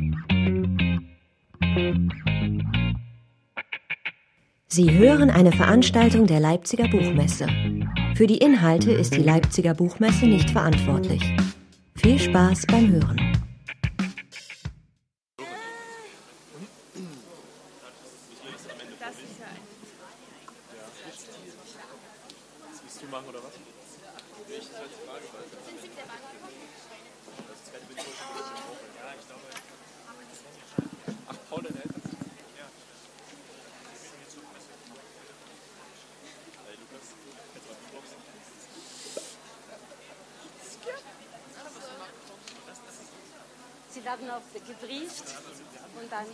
Sie hören eine Veranstaltung der Leipziger Buchmesse. Für die Inhalte ist die Leipziger Buchmesse nicht verantwortlich. Viel Spaß beim Hören. Sie werden noch gebrieft und dann...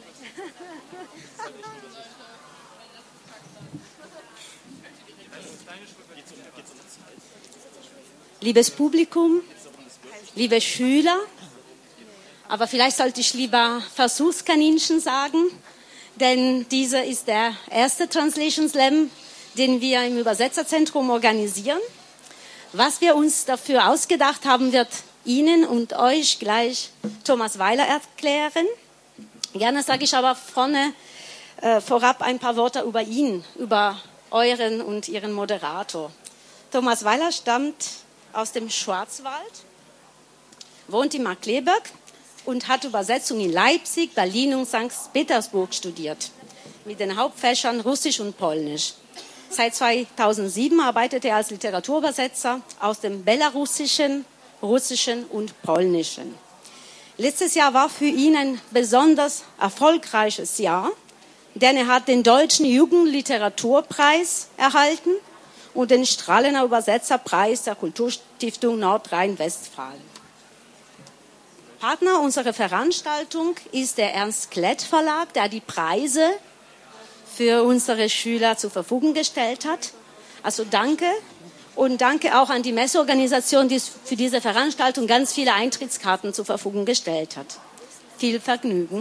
Liebes Publikum, liebe Schüler, aber vielleicht sollte ich lieber Versuchskaninchen sagen, denn dieser ist der erste Translation Slam, den wir im Übersetzerzentrum organisieren. Was wir uns dafür ausgedacht haben, wird Ihnen und euch gleich Thomas Weiler erklären. Gerne sage ich aber vorab ein paar Worte über ihn, über euren und Ihren Moderator. Thomas Weiler stammt aus dem Schwarzwald, wohnt in Markkleeberg und hat Übersetzung in Leipzig, Berlin und St. Petersburg studiert, mit den Hauptfächern Russisch und Polnisch. Seit 2007 arbeitet er als Literaturübersetzer aus dem Belarussischen, Russischen und Polnischen. Letztes Jahr war für ihn ein besonders erfolgreiches Jahr, denn er hat den Deutschen Jugendliteraturpreis erhalten und den Strahlener Übersetzerpreis der Kulturstiftung Nordrhein-Westfalen. Partner unserer Veranstaltung ist der Ernst Klett Verlag, der die Preise für unsere Schüler zur Verfügung gestellt hat. Also danke. Und danke auch an die Messeorganisation, die für diese Veranstaltung ganz viele Eintrittskarten zur Verfügung gestellt hat. Viel Vergnügen.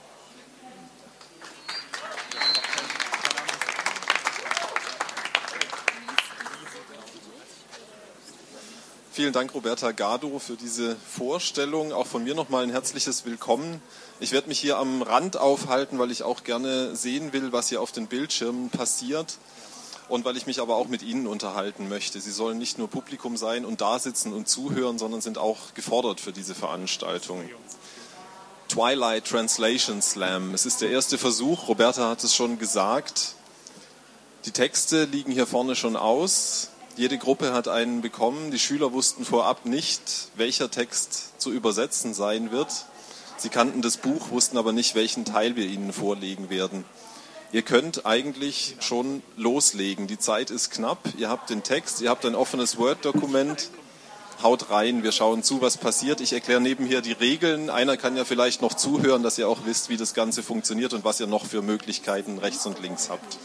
Vielen Dank, Roberta Gado, für diese Vorstellung. Auch von mir nochmal ein herzliches Willkommen. Ich werde mich hier am Rand aufhalten, weil ich auch gerne sehen will, was hier auf den Bildschirmen passiert. Und weil ich mich aber auch mit Ihnen unterhalten möchte. Sie sollen nicht nur Publikum sein und da sitzen und zuhören, sondern sind auch gefordert für diese Veranstaltung. Twilight Translation Slam. Es ist der erste Versuch, Roberta hat es schon gesagt. Die Texte liegen hier vorne schon aus. Jede Gruppe hat einen bekommen. Die Schüler wussten vorab nicht, welcher Text zu übersetzen sein wird. Sie kannten das Buch, wussten aber nicht, welchen Teil wir ihnen vorlegen werden. Ihr könnt eigentlich schon loslegen. Die Zeit ist knapp. Ihr habt den Text, ihr habt ein offenes Word-Dokument. Haut rein, wir schauen zu, was passiert. Ich erkläre nebenher die Regeln. Einer kann ja vielleicht noch zuhören, dass ihr auch wisst, wie das Ganze funktioniert und was ihr noch für Möglichkeiten rechts und links habt.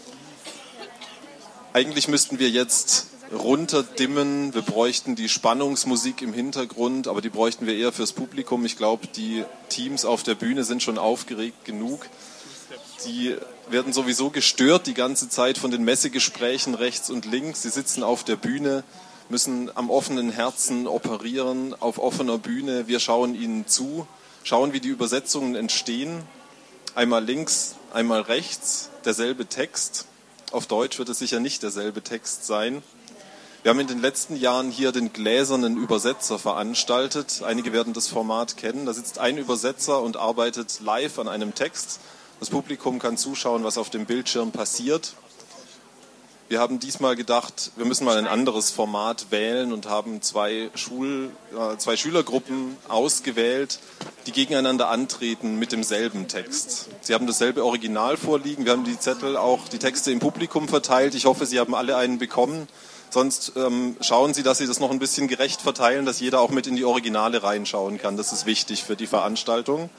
Eigentlich müssten wir jetzt runterdimmen. Wir bräuchten die Spannungsmusik im Hintergrund, aber die bräuchten wir eher fürs Publikum. Ich glaube, die Teams auf der Bühne sind schon aufgeregt genug. Die werden sowieso gestört die ganze Zeit von den Messegesprächen rechts und links. Sie sitzen auf der Bühne, müssen am offenen Herzen operieren, auf offener Bühne. Wir schauen ihnen zu, schauen, wie die Übersetzungen entstehen. Einmal links, einmal rechts, derselbe Text. Auf Deutsch wird es sicher nicht derselbe Text sein. Wir haben in den letzten Jahren hier den gläsernen Übersetzer veranstaltet. Einige werden das Format kennen. Da sitzt ein Übersetzer und arbeitet live an einem Text. Das Publikum kann zuschauen, was auf dem Bildschirm passiert. Wir haben diesmal gedacht, wir müssen mal ein anderes Format wählen und haben zwei Schülergruppen ausgewählt, die gegeneinander antreten mit demselben Text. Sie haben dasselbe Original vorliegen. Wir haben die Texte im Publikum verteilt. Ich hoffe, Sie haben alle einen bekommen. Sonst schauen Sie, dass Sie das noch ein bisschen gerecht verteilen, dass jeder auch mit in die Originale reinschauen kann. Das ist wichtig für die Veranstaltung.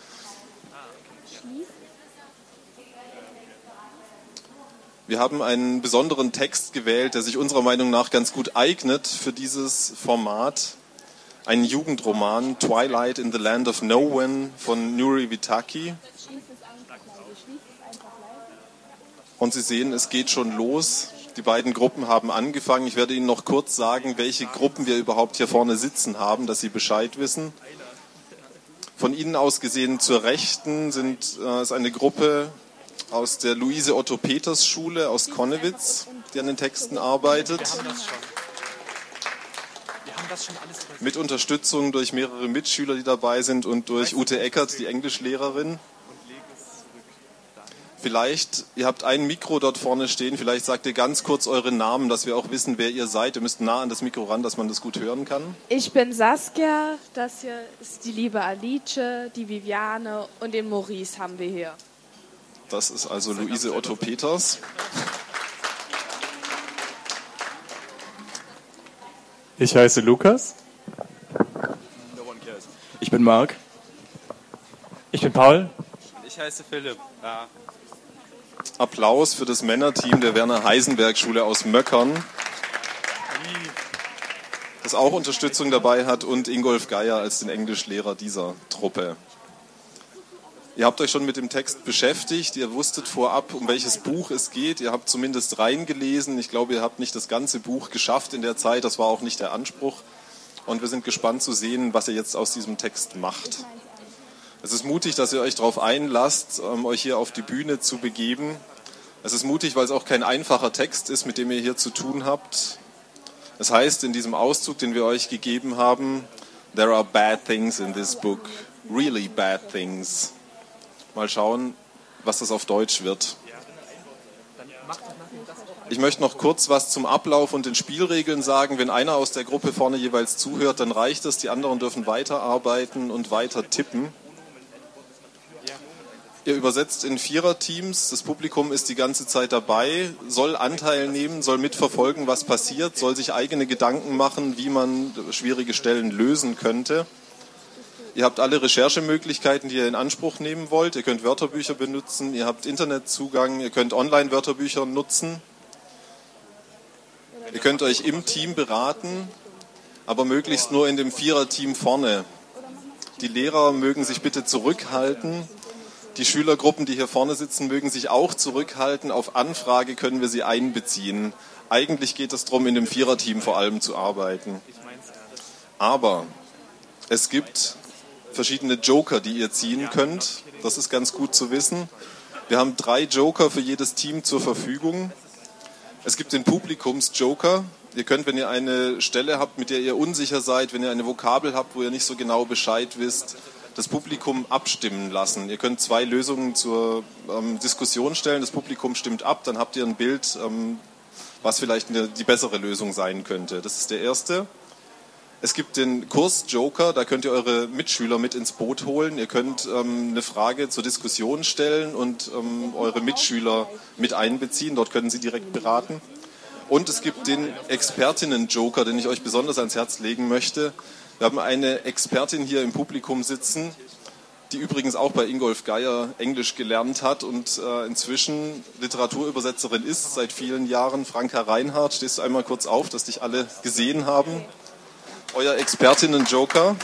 Wir haben einen besonderen Text gewählt, der sich unserer Meinung nach ganz gut eignet für dieses Format. Einen Jugendroman, Twilight in the Land of No One von Nuri Vitaki. Und Sie sehen, es geht schon los. Die beiden Gruppen haben angefangen. Ich werde Ihnen noch kurz sagen, welche Gruppen wir überhaupt hier vorne sitzen haben, dass Sie Bescheid wissen. Von Ihnen aus gesehen zur Rechten ist eine Gruppe aus der Luise-Otto-Peters-Schule aus Connewitz, die an den Texten arbeitet. Mit Unterstützung durch mehrere Mitschüler, die dabei sind, und durch Ute Eckert, die Englischlehrerin. Vielleicht, ihr habt ein Mikro dort vorne stehen, vielleicht sagt ihr ganz kurz euren Namen, dass wir auch wissen, wer ihr seid. Ihr müsst nah an das Mikro ran, dass man das gut hören kann. Ich bin Saskia, das hier ist die liebe Alice, die Viviane und den Maurice haben wir hier. Das ist also Luise Otto Peters. Ich heiße Lukas. Ich bin Marc. Ich bin Paul. Ich heiße Philipp. Ja. Applaus für das Männerteam der Werner-Heisenberg-Schule aus Möckern, das auch Unterstützung dabei hat, und Ingolf Geier als den Englischlehrer dieser Truppe. Ihr habt euch schon mit dem Text beschäftigt, ihr wusstet vorab, um welches Buch es geht, ihr habt zumindest reingelesen. Ich glaube, ihr habt nicht das ganze Buch geschafft in der Zeit, das war auch nicht der Anspruch. Und wir sind gespannt zu sehen, was ihr jetzt aus diesem Text macht. Es ist mutig, dass ihr euch darauf einlasst, euch hier auf die Bühne zu begeben. Es ist mutig, weil es auch kein einfacher Text ist, mit dem ihr hier zu tun habt. Es heißt in diesem Auszug, den wir euch gegeben haben, "There are bad things in this book, really bad things." Mal schauen, was das auf Deutsch wird. Ich möchte noch kurz was zum Ablauf und den Spielregeln sagen. Wenn einer aus der Gruppe vorne jeweils zuhört, dann reicht es. Die anderen dürfen weiterarbeiten und weiter tippen. Ihr übersetzt in Viererteams. Das Publikum ist die ganze Zeit dabei, soll Anteil nehmen, soll mitverfolgen, was passiert, soll sich eigene Gedanken machen, wie man schwierige Stellen lösen könnte. Ihr habt alle Recherchemöglichkeiten, die ihr in Anspruch nehmen wollt. Ihr könnt Wörterbücher benutzen, ihr habt Internetzugang, ihr könnt Online-Wörterbücher nutzen. Ihr könnt euch im Team beraten, aber möglichst nur in dem Viererteam vorne. Die Lehrer mögen sich bitte zurückhalten. Die Schülergruppen, die hier vorne sitzen, mögen sich auch zurückhalten. Auf Anfrage können wir sie einbeziehen. Eigentlich geht es darum, in dem Viererteam vor allem zu arbeiten. Aber es gibt verschiedene Joker, die ihr ziehen könnt. Das ist ganz gut zu wissen. Wir haben 3 Joker für jedes Team zur Verfügung. Es gibt den Publikumsjoker. Ihr könnt, wenn ihr eine Stelle habt, mit der ihr unsicher seid, wenn ihr eine Vokabel habt, wo ihr nicht so genau Bescheid wisst, das Publikum abstimmen lassen. Ihr könnt 2 Lösungen zur Diskussion stellen. Das Publikum stimmt ab, dann habt ihr ein Bild, was vielleicht die bessere Lösung sein könnte. Das ist der erste. Es gibt den Kursjoker, da könnt ihr eure Mitschüler mit ins Boot holen. Ihr könnt eine Frage zur Diskussion stellen und eure Mitschüler mit einbeziehen. Dort können sie direkt beraten. Und es gibt den Expertinnen-Joker, den ich euch besonders ans Herz legen möchte. Wir haben eine Expertin hier im Publikum sitzen, die übrigens auch bei Ingolf Geier Englisch gelernt hat und inzwischen Literaturübersetzerin ist seit vielen Jahren. Franka Reinhardt, stehst du einmal kurz auf, dass dich alle gesehen haben. Euer Expertinnen-Joker.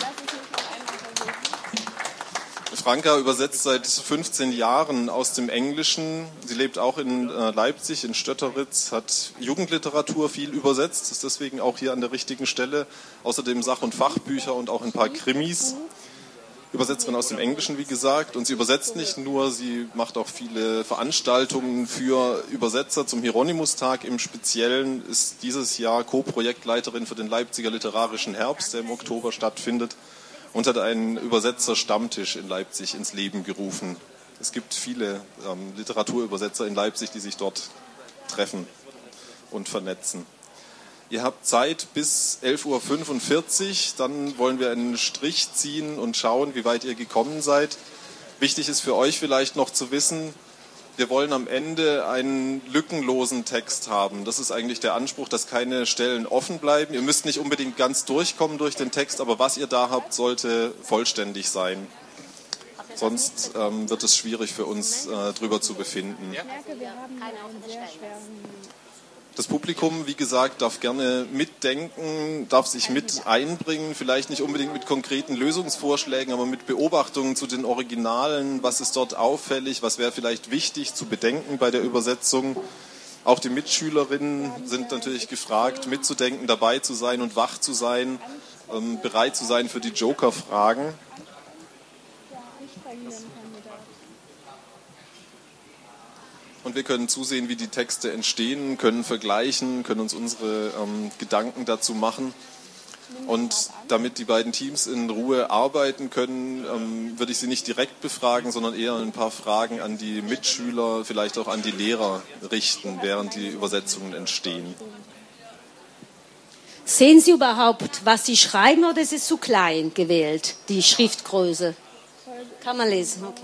Franka übersetzt seit 15 Jahren aus dem Englischen. Sie lebt auch in Leipzig, in Stötteritz, hat Jugendliteratur viel übersetzt, ist deswegen auch hier an der richtigen Stelle. Außerdem Sach- und Fachbücher und auch ein paar Krimis. Übersetzerin aus dem Englischen, wie gesagt. Und sie übersetzt nicht nur, sie macht auch viele Veranstaltungen für Übersetzer. Zum Hieronymus-Tag im Speziellen ist dieses Jahr Co-Projektleiterin für den Leipziger Literarischen Herbst, der im Oktober stattfindet. Und hat einen Übersetzer-Stammtisch in Leipzig ins Leben gerufen. Es gibt viele Literaturübersetzer in Leipzig, die sich dort treffen und vernetzen. Ihr habt Zeit bis 11:45 Uhr, dann wollen wir einen Strich ziehen und schauen, wie weit ihr gekommen seid. Wichtig ist für euch vielleicht noch zu wissen, wir wollen am Ende einen lückenlosen Text haben. Das ist eigentlich der Anspruch, dass keine Stellen offen bleiben. Ihr müsst nicht unbedingt ganz durchkommen durch den Text, aber was ihr da habt, sollte vollständig sein. Sonst wird es schwierig für uns, drüber zu befinden. Das Publikum, wie gesagt, darf gerne mitdenken, darf sich mit einbringen, vielleicht nicht unbedingt mit konkreten Lösungsvorschlägen, aber mit Beobachtungen zu den Originalen, was ist dort auffällig, was wäre vielleicht wichtig zu bedenken bei der Übersetzung. Auch die Mitschülerinnen sind natürlich gefragt, mitzudenken, dabei zu sein und wach zu sein, bereit zu sein für die Joker-Fragen. Und wir können zusehen, wie die Texte entstehen, können vergleichen, können uns unsere Gedanken dazu machen. Und damit die beiden Teams in Ruhe arbeiten können, würde ich sie nicht direkt befragen, sondern eher ein paar Fragen an die Mitschüler, vielleicht auch an die Lehrer richten, während die Übersetzungen entstehen. Sehen Sie überhaupt, was Sie schreiben, oder ist es zu klein gewählt, die Schriftgröße? Kann man lesen, okay.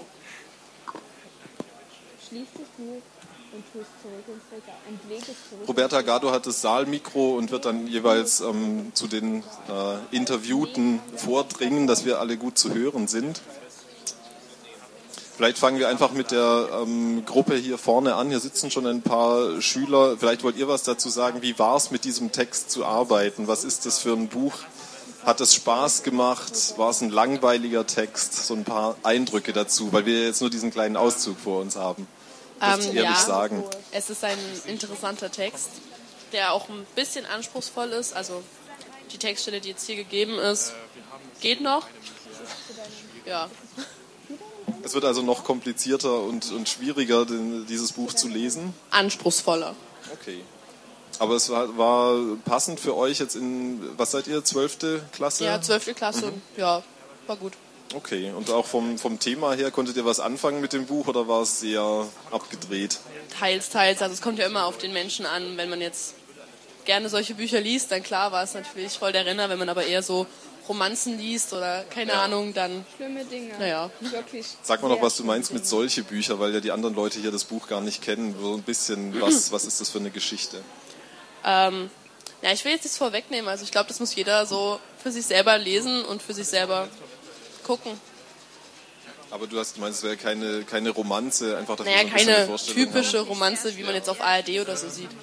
Roberta Gado hat das Saalmikro und wird dann jeweils zu den Interviewten vordringen, dass wir alle gut zu hören sind. Vielleicht fangen wir einfach mit der Gruppe hier vorne an. Hier sitzen schon ein paar Schüler. Vielleicht wollt ihr was dazu sagen. Wie war es, mit diesem Text zu arbeiten? Was ist das für ein Buch? Hat es Spaß gemacht? War es ein langweiliger Text? So ein paar Eindrücke dazu, weil wir jetzt nur diesen kleinen Auszug vor uns haben. Ehrlich sagen. Es ist ein interessanter Text, der auch ein bisschen anspruchsvoll ist. Also die Textstelle, die jetzt hier gegeben ist, geht noch. Ja. Es wird also noch komplizierter und schwieriger, dieses Buch zu lesen? Anspruchsvoller. Okay. Aber es war passend für euch jetzt was seid ihr, 12. Klasse? Ja, 12. Klasse und ja, war gut. Okay, und auch vom Thema her, konntet ihr was anfangen mit dem Buch oder war es sehr abgedreht? Teils. Also es kommt ja immer auf den Menschen an. Wenn man jetzt gerne solche Bücher liest, dann klar war es natürlich voll der Renner. Wenn man aber eher so Romanzen liest oder keine Ahnung, dann... Schlimme Dinge. Naja. Wirklich. Sag mal noch, was du meinst mit solche Bücher, weil ja die anderen Leute hier das Buch gar nicht kennen. So ein bisschen, was ist das für eine Geschichte? Ja, ich will jetzt nichts vorwegnehmen. Also ich glaube, das muss jeder so für sich selber lesen und für sich selber gucken. Aber du meinst, es wäre keine Romanze, einfach dafür naja, so ein keine Vorstellung typische haben. Romanze, wie man jetzt auf ARD oder so sieht.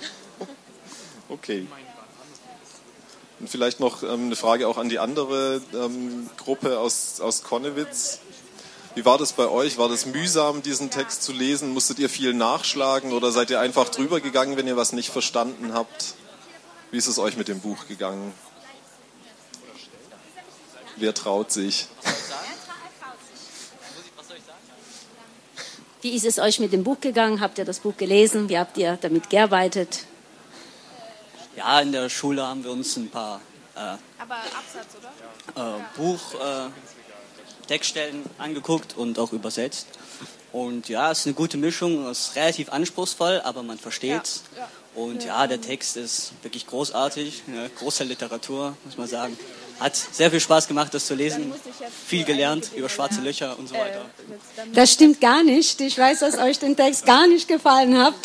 Okay. Und vielleicht noch eine Frage auch an die andere Gruppe aus Connewitz. Wie war das bei euch? War das mühsam, diesen Text zu lesen? Musstet ihr viel nachschlagen oder seid ihr einfach drüber gegangen, wenn ihr was nicht verstanden habt? Wie ist es euch mit dem Buch gegangen? Wer traut sich? Wie ist es euch mit dem Buch gegangen? Habt ihr das Buch gelesen? Wie habt ihr damit gearbeitet? Ja, in der Schule haben wir uns ein paar Aber Absatz, oder? Textstellen angeguckt und auch übersetzt. Und ja, es ist eine gute Mischung, es ist relativ anspruchsvoll, aber man versteht's. Ja. Und ja, der Text ist wirklich großartig, eine große Literatur, muss man sagen. Hat sehr viel Spaß gemacht, das zu lesen, viel gelernt über schwarze Löcher und so weiter. Das stimmt gar nicht. Ich weiß, dass euch den Text gar nicht gefallen hat.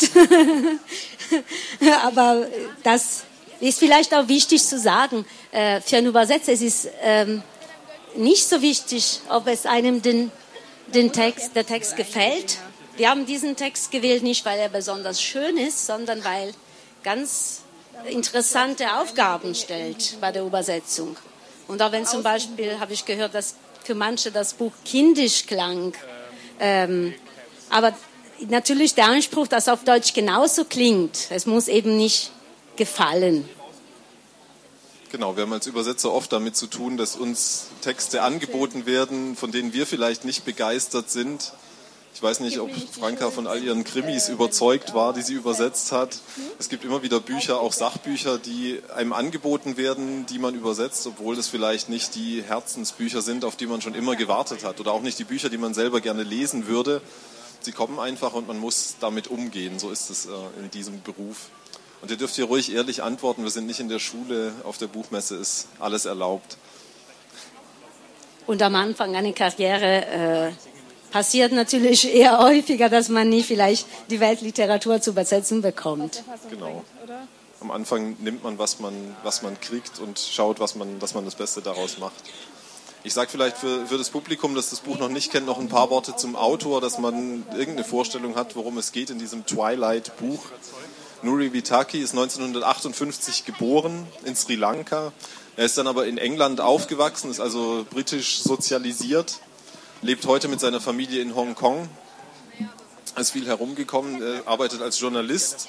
Aber das ist vielleicht auch wichtig zu sagen. Für einen Übersetzer ist es nicht so wichtig, ob es einem der Text gefällt. Wir haben diesen Text gewählt, nicht weil er besonders schön ist, sondern weil ganz interessante Aufgaben stellt bei der Übersetzung. Und auch wenn zum Beispiel, habe ich gehört, dass für manche das Buch kindisch klang. Aber natürlich der Anspruch, dass auf Deutsch genauso klingt. Es muss eben nicht gefallen. Genau, wir haben als Übersetzer oft damit zu tun, dass uns Texte angeboten werden, von denen wir vielleicht nicht begeistert sind. Ich weiß nicht, ob Franka von all ihren Krimis überzeugt war, die sie übersetzt hat. Es gibt immer wieder Bücher, auch Sachbücher, die einem angeboten werden, die man übersetzt, obwohl das vielleicht nicht die Herzensbücher sind, auf die man schon immer gewartet hat. Oder auch nicht die Bücher, die man selber gerne lesen würde. Sie kommen einfach und man muss damit umgehen. So ist es in diesem Beruf. Und ihr dürft hier ruhig ehrlich antworten. Wir sind nicht in der Schule, auf der Buchmesse ist alles erlaubt. Und am Anfang einer Karriere passiert natürlich eher häufiger, dass man nie vielleicht die Weltliteratur zu übersetzen bekommt. Genau. Am Anfang nimmt man, was man kriegt und schaut, dass man das Beste daraus macht. Ich sage vielleicht für das Publikum, das das Buch noch nicht kennt, noch ein paar Worte zum Autor, dass man irgendeine Vorstellung hat, worum es geht in diesem Twilight-Buch. Nuri Vitaki ist 1958 geboren in Sri Lanka. Er ist dann aber in England aufgewachsen, ist also britisch sozialisiert, lebt heute mit seiner Familie in Hongkong, ist viel herumgekommen, arbeitet als Journalist,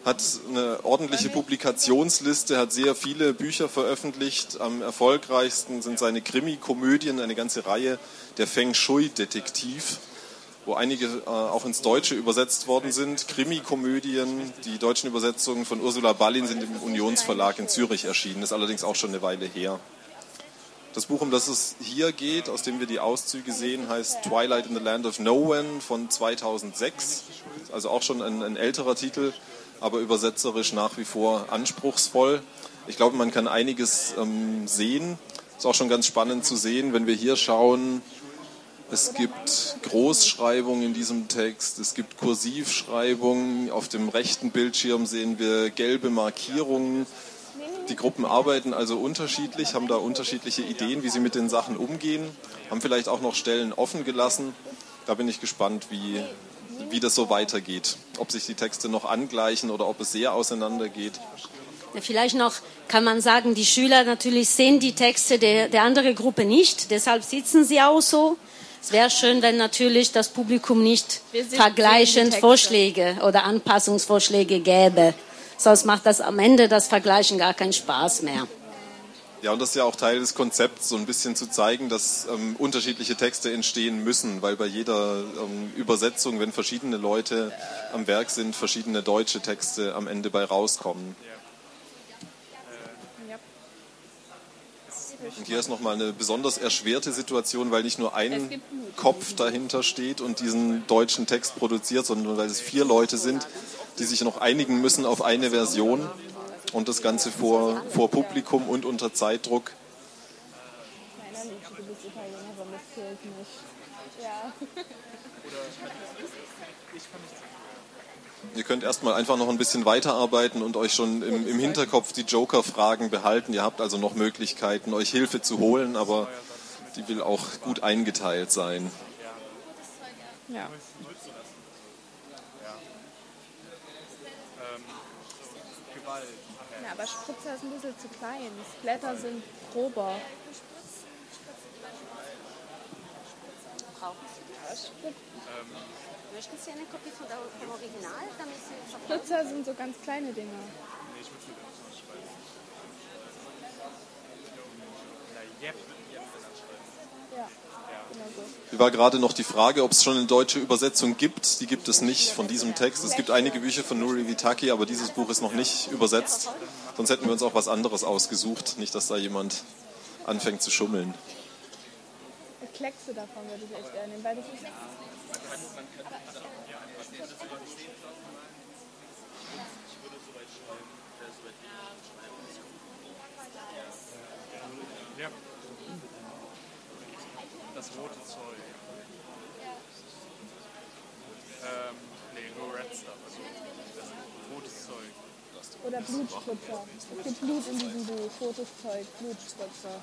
hat eine ordentliche Publikationsliste, hat sehr viele Bücher veröffentlicht. Am erfolgreichsten sind seine Krimi-Komödien, eine ganze Reihe, der Feng Shui-Detektiv, wo einige auch ins Deutsche übersetzt worden sind. Krimi-Komödien, die deutschen Übersetzungen von Ursula Ballin sind im Unionsverlag in Zürich erschienen, ist allerdings auch schon eine Weile her. Das Buch, um das es hier geht, aus dem wir die Auszüge sehen, heißt Twilight in the Land of No One von 2006. Also auch schon ein älterer Titel, aber übersetzerisch nach wie vor anspruchsvoll. Ich glaube, man kann einiges sehen. Ist auch schon ganz spannend zu sehen, wenn wir hier schauen. Es gibt Großschreibung in diesem Text, es gibt Kursivschreibung. Auf dem rechten Bildschirm sehen wir gelbe Markierungen. Die Gruppen arbeiten also unterschiedlich, haben da unterschiedliche Ideen, wie sie mit den Sachen umgehen, haben vielleicht auch noch Stellen offen gelassen. Da bin ich gespannt, wie das so weitergeht. Ob sich die Texte noch angleichen oder ob es sehr auseinandergeht. Ja, vielleicht noch kann man sagen, die Schüler natürlich sehen die Texte der anderen Gruppe nicht, deshalb sitzen sie auch so. Es wäre schön, wenn natürlich das Publikum nicht vergleichend Vorschläge oder Anpassungsvorschläge gäbe. Sonst macht das am Ende das Vergleichen gar keinen Spaß mehr. Ja, und das ist ja auch Teil des Konzepts, so ein bisschen zu zeigen, dass unterschiedliche Texte entstehen müssen, weil bei jeder Übersetzung, wenn verschiedene Leute am Werk sind, verschiedene deutsche Texte am Ende bei rauskommen. Und hier ist nochmal eine besonders erschwerte Situation, weil nicht nur ein Kopf dahinter steht und diesen deutschen Text produziert, sondern weil es 4 Leute sind, die sich noch einigen müssen auf eine Version und das Ganze vor Publikum und unter Zeitdruck. Ihr könnt erstmal einfach noch ein bisschen weiterarbeiten und euch schon im Hinterkopf die Joker-Fragen behalten. Ihr habt also noch Möglichkeiten, euch Hilfe zu holen, aber die will auch gut eingeteilt sein. Ja. Ja, aber Spritzer ist ein bisschen zu klein. Blätter sind grober. Möchten Sie eine Kopie vom Original? Spritzer sind so ganz kleine Dinger. Ja, genau so. Hier war gerade noch die Frage, ob es schon eine deutsche Übersetzung gibt. Die gibt es nicht von diesem Text. Es gibt einige Bücher von Nuri Vitaki, aber dieses Buch ist noch nicht übersetzt. Sonst hätten wir uns auch was anderes ausgesucht. Nicht, dass da jemand anfängt zu schummeln. Kleckse davon würde ich echt gerne nehmen, weil das ist... Ja. Das rote Zeug. Nee, nur Red Stuff. Also das rotes Zeug. Oder Blutspritzer. Es gibt Blut in diesem Buch. Rotes Zeug, Blutspritzer.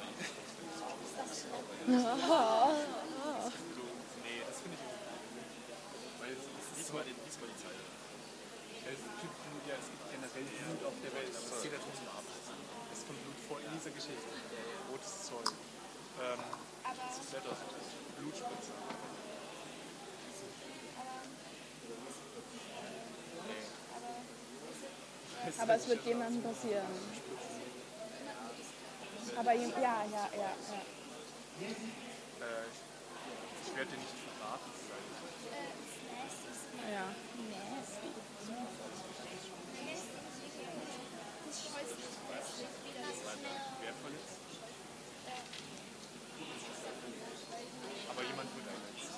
Nee, das finde ich weil diesmal die Zeit. Es gibt generell Blut auf der Welt, aber es geht ja trotzdem ab. Es kommt Blut vor in dieser Geschichte. Rotes Zeug. Blutspritze. Aber es wird jemandem passieren. Aber ja. Ich werde dir nicht verraten. Ja. Wer verletzt? Aber jemand wird verletzt.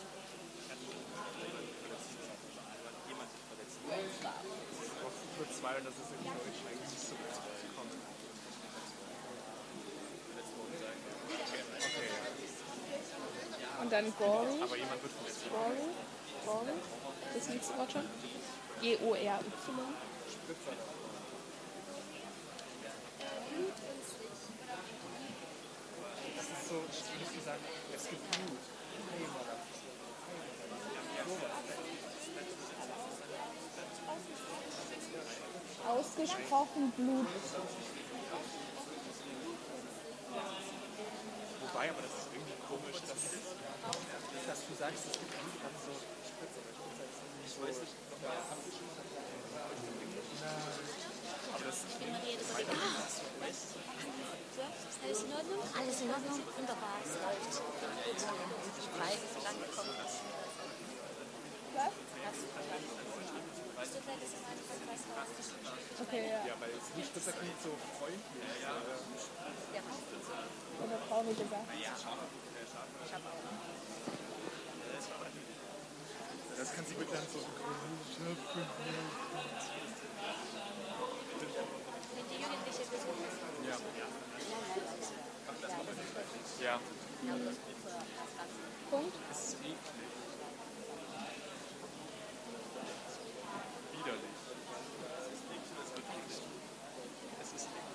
Jemand wird verletzt. Auf Stufe 2 und das ist in Deutsch eigentlich nicht so weit gekommen. Okay. Und dann Gory. Aber jemand wird verletzt. Gory. Das nächste Wort schon. G-O-R-Y. Das ist so, ich würde sagen, es gibt Blut. Ausgesprochen Blut. Wobei, aber das ist irgendwie komisch, dass du sagst, es gibt Blut, also so Alles in Ordnung? Alles in Ordnung? Wunderbar, es läuft. Frei, so lange gekommen ist. Was? Okay, ja. Ja, weil es nicht, das klingt so freundlich. Ja. Oder Frau wie gesagt. Das kann sie bitte dann so Die jugendliche Person. ja. Punkt. Es ist eklig. Widerlich. Es ist eklig.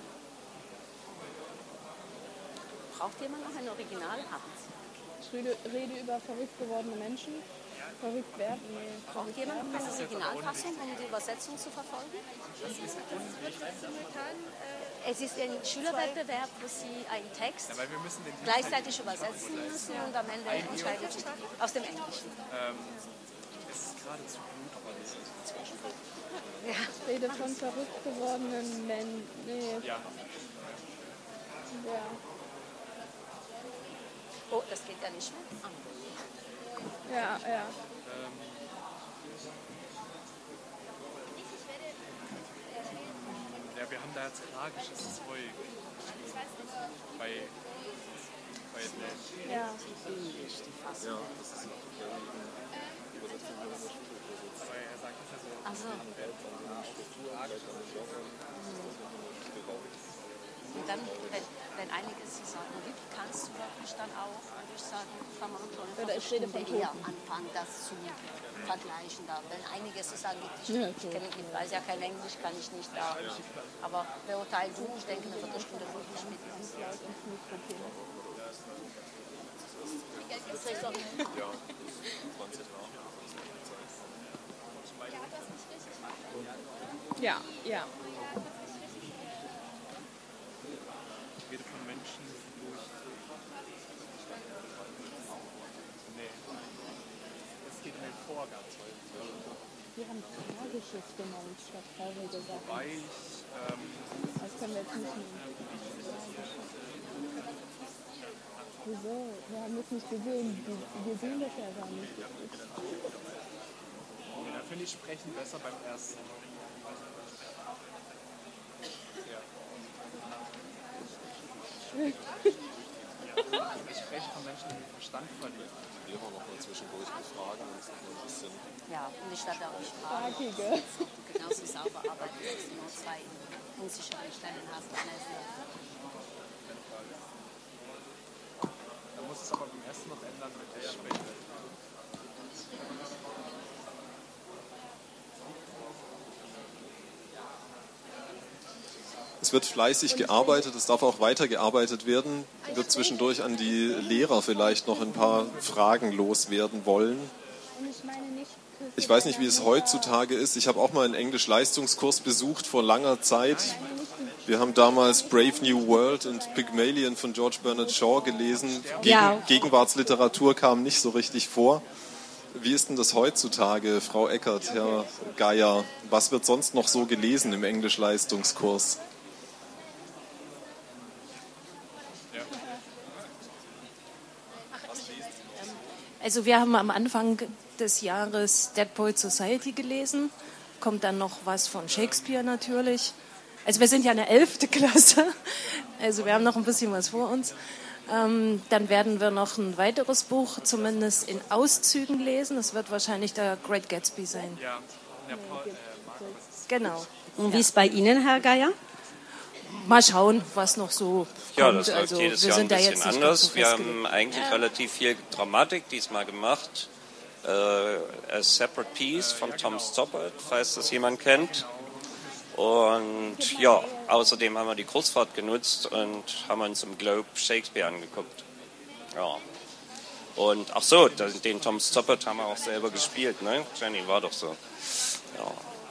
Braucht jemand noch ein Original? Ich rede über verrückt gewordene Menschen. Verrückt werden? Nee. Braucht jemand eine Originalfassung, um die Übersetzung zu verfolgen? Es ist ein Schülerwettbewerb, wo Sie einen Text Ja, weil wir müssen den Text gleichzeitig übersetzen müssen und am Ende entscheidet sich aus dem Englischen. es ist geradezu blutrünstig. Ja. Ich rede von verrückt gewordenen Menschen. Nee. Ja. Ja. Oh, das geht ja nicht mehr. Ah. Ja, ja. Ja, wir haben da tragisches Zeug. Bei Dash. Ja. Aber er sagt es ja so. Also. Und dann, wenn einiges zu sagen gibt, kannst du wirklich dann auch sagen, kann man schon Oder ich rede von eher Toten. anfangen, das zu vergleichen. Da. Wenn einiges zu sagen gibt, Ja, ich weiß ja kein Englisch, kann ich nicht da. Aber beurteil du, ich denke, eine Viertelstunde 50 Minuten. Ja, ja. Ich rede von Menschen, wo ich... Nee. Es geht mir vor ganz häufig. Wir haben Tragisches gemeint, statt traurige Sachen. Weil ich... Das können wir jetzt nicht nehmen. Wieso? Wir haben das nicht gesehen. Wir sehen das ja gar nicht. Da finde ich Sprechen besser beim ersten. Ich spreche von Menschen, die den Verstand verlieren. Wir haben noch mal zwischendurch Fragen und noch ein bisschen. Ja, und ich werde auch fragen, Fragige. genauso sauber arbeiten, dass du nur zwei unsichere Stellen hast. Da muss es aber beim ersten noch ändern mit der Schwäche. Es wird fleißig gearbeitet, es darf auch weiter gearbeitet werden. Ich würde zwischendurch an die Lehrer vielleicht noch ein paar Fragen loswerden wollen. Ich weiß nicht, wie es heutzutage ist. Ich habe auch mal einen Englisch-Leistungskurs besucht vor langer Zeit. Wir haben damals Brave New World und Pygmalion von George Bernard Shaw gelesen. Gegenwartsliteratur kam nicht so richtig vor. Wie ist denn das heutzutage, Frau Eckert, Herr Geier? Was wird sonst noch so gelesen im Englisch-Leistungskurs? Also wir haben am Anfang des Jahres Dead Poets Society gelesen, kommt dann noch was von Shakespeare natürlich. Also wir sind ja eine 11. Klasse, also wir haben noch ein bisschen was vor uns. Dann werden wir noch ein weiteres Buch zumindest in Auszügen lesen. Das wird wahrscheinlich der Great Gatsby sein. Ja, Genau. Und wie ist bei Ihnen, Herr Geier? Mal schauen, was noch so Ja, kommt. das läuft Also, jedes wir Jahr ein sind da bisschen jetzt nicht anders. ganz so Wir festgelegt. haben eigentlich relativ viel Dramatik diesmal gemacht. A Separate Piece von Tom Stoppard, falls das jemand kennt. Und ja, außerdem haben wir die Kursfahrt genutzt und haben uns im Globe Shakespeare angeguckt. Ja. Und ach so, den Tom Stoppard haben wir auch selber gespielt, ne? Jenny, war doch so. Ja.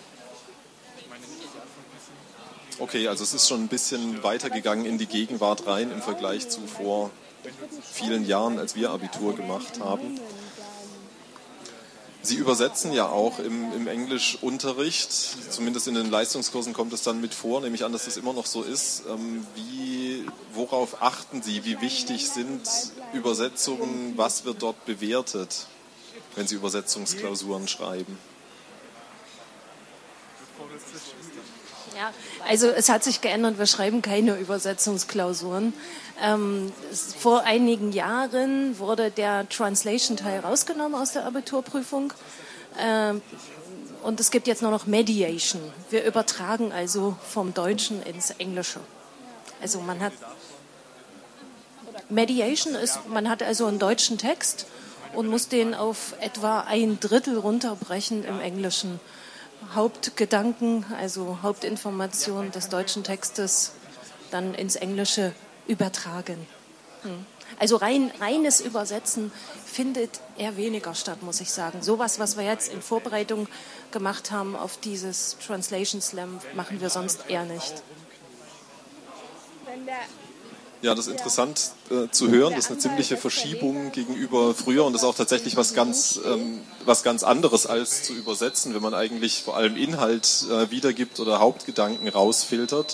Okay, also es ist schon ein bisschen weitergegangen in die Gegenwart rein im Vergleich zu vor vielen Jahren, als wir Abitur gemacht haben. Sie übersetzen ja auch im Englischunterricht, zumindest in den Leistungskursen kommt es dann mit vor, nehme ich an, dass das immer noch so ist. Worauf achten Sie? Wie wichtig sind Übersetzungen? Was wird dort bewertet, wenn Sie Übersetzungsklausuren schreiben? Ja, also es hat sich geändert, wir schreiben keine Übersetzungsklausuren. Vor einigen Jahren wurde der Translation-Teil rausgenommen aus der Abiturprüfung und es gibt jetzt nur noch Mediation. Wir übertragen also vom Deutschen ins Englische. Also Mediation ist, man hat also einen deutschen Text und muss den auf etwa 1/3 runterbrechen im Englischen. Hauptgedanken, also Hauptinformation des deutschen Textes dann ins Englische übertragen. Also reines Übersetzen findet eher weniger statt, muss ich sagen. Sowas, was wir jetzt in Vorbereitung gemacht haben auf dieses Translation Slam, machen wir sonst eher nicht. Ja, das ist interessant zu hören. Das ist eine ziemliche Verschiebung gegenüber früher und das ist auch tatsächlich was ganz anderes als zu übersetzen, wenn man eigentlich vor allem Inhalt wiedergibt oder Hauptgedanken rausfiltert.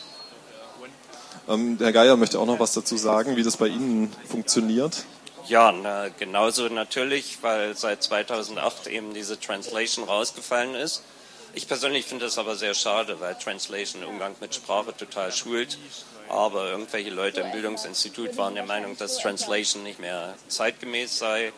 Herr Geier möchte auch noch was dazu sagen, wie das bei Ihnen funktioniert. Ja, genauso natürlich, weil seit 2008 eben diese Translation rausgefallen ist. Ich persönlich finde das aber sehr schade, weil Translation Umgang mit Sprache total schult. Aber irgendwelche Leute im Bildungsinstitut waren der Meinung, dass Translation nicht mehr zeitgemäß sei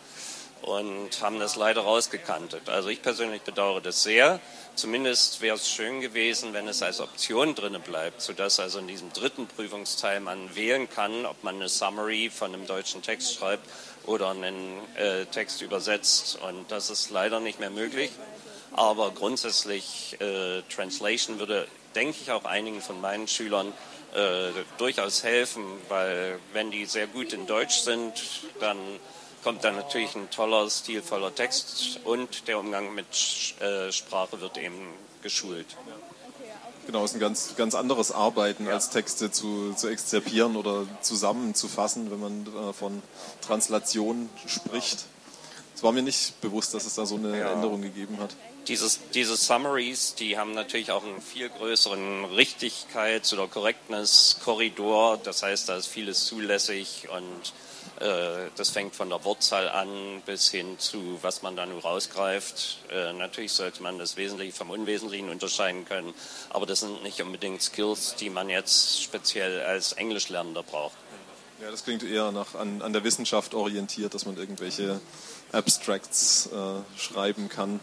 und haben das leider rausgekantet. Also ich persönlich bedauere das sehr. Zumindest wäre es schön gewesen, wenn es als Option drin bleibt, sodass also in diesem 3. Prüfungsteil man wählen kann, ob man eine Summary von einem deutschen Text schreibt oder einen Text übersetzt. Und das ist leider nicht mehr möglich. Aber grundsätzlich Translation würde, denke ich, auch einigen von meinen Schülern durchaus helfen, weil wenn die sehr gut in Deutsch sind, dann kommt da natürlich ein toller, stilvoller Text und der Umgang mit Sprache wird eben geschult. Genau, es ist ein ganz anderes Arbeiten, als Texte zu exzerpieren oder zusammenzufassen, wenn man von Translation spricht. Es war mir nicht bewusst, dass es da so eine Änderung gegeben hat. Diese Summaries, die haben natürlich auch einen viel größeren Richtigkeits- oder Correctness-Korridor. Das heißt, da ist vieles zulässig und das fängt von der Wortzahl an bis hin zu, was man da nur rausgreift. Natürlich sollte man das Wesentliche vom Unwesentlichen unterscheiden können, aber das sind nicht unbedingt Skills, die man jetzt speziell als Englischlernender braucht. Ja, das klingt eher an der Wissenschaft orientiert, dass man irgendwelche Abstracts schreiben kann.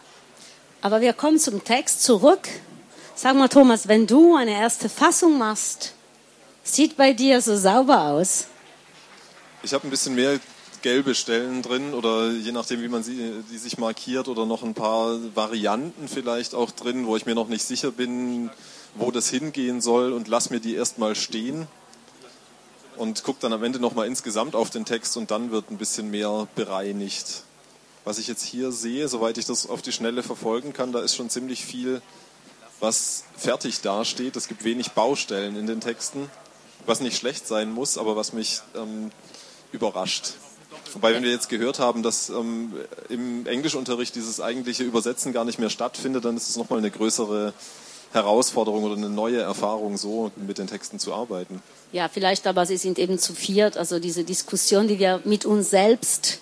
Aber wir kommen zum Text zurück. Sag mal, Thomas, wenn du eine erste Fassung machst, sieht bei dir so sauber aus? Ich habe ein bisschen mehr gelbe Stellen drin oder je nachdem, wie man die sich markiert oder noch ein paar Varianten vielleicht auch drin, wo ich mir noch nicht sicher bin, wo das hingehen soll und lass mir die erstmal stehen und gucke dann am Ende nochmal insgesamt auf den Text und dann wird ein bisschen mehr bereinigt. Was ich jetzt hier sehe, soweit ich das auf die Schnelle verfolgen kann, da ist schon ziemlich viel, was fertig dasteht. Es gibt wenig Baustellen in den Texten, was nicht schlecht sein muss, aber was mich überrascht. Wobei, wenn wir jetzt gehört haben, dass im Englischunterricht dieses eigentliche Übersetzen gar nicht mehr stattfindet, dann ist es nochmal eine größere Herausforderung oder eine neue Erfahrung, so mit den Texten zu arbeiten. Ja, vielleicht, aber sie sind eben zu viert. Also diese Diskussion, die wir mit uns selbst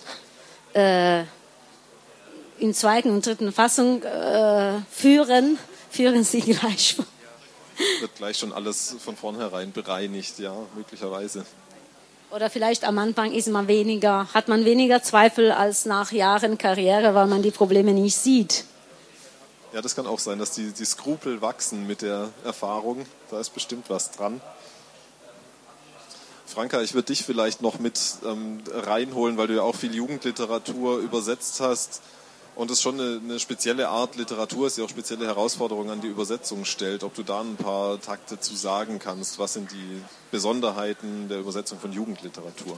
in 2. und 3. Fassung führen sie gleich. Wird gleich schon alles von vornherein bereinigt, ja, möglicherweise. Oder vielleicht am Anfang hat man weniger Zweifel als nach Jahren Karriere, weil man die Probleme nicht sieht. Ja, das kann auch sein, dass die Skrupel wachsen mit der Erfahrung. Da ist bestimmt was dran. Franka, ich würde dich vielleicht noch mit reinholen, weil du ja auch viel Jugendliteratur übersetzt hast und es schon eine spezielle Art Literatur ist, die auch spezielle Herausforderungen an die Übersetzung stellt. Ob du da ein paar Takte zu sagen kannst, was sind die Besonderheiten der Übersetzung von Jugendliteratur?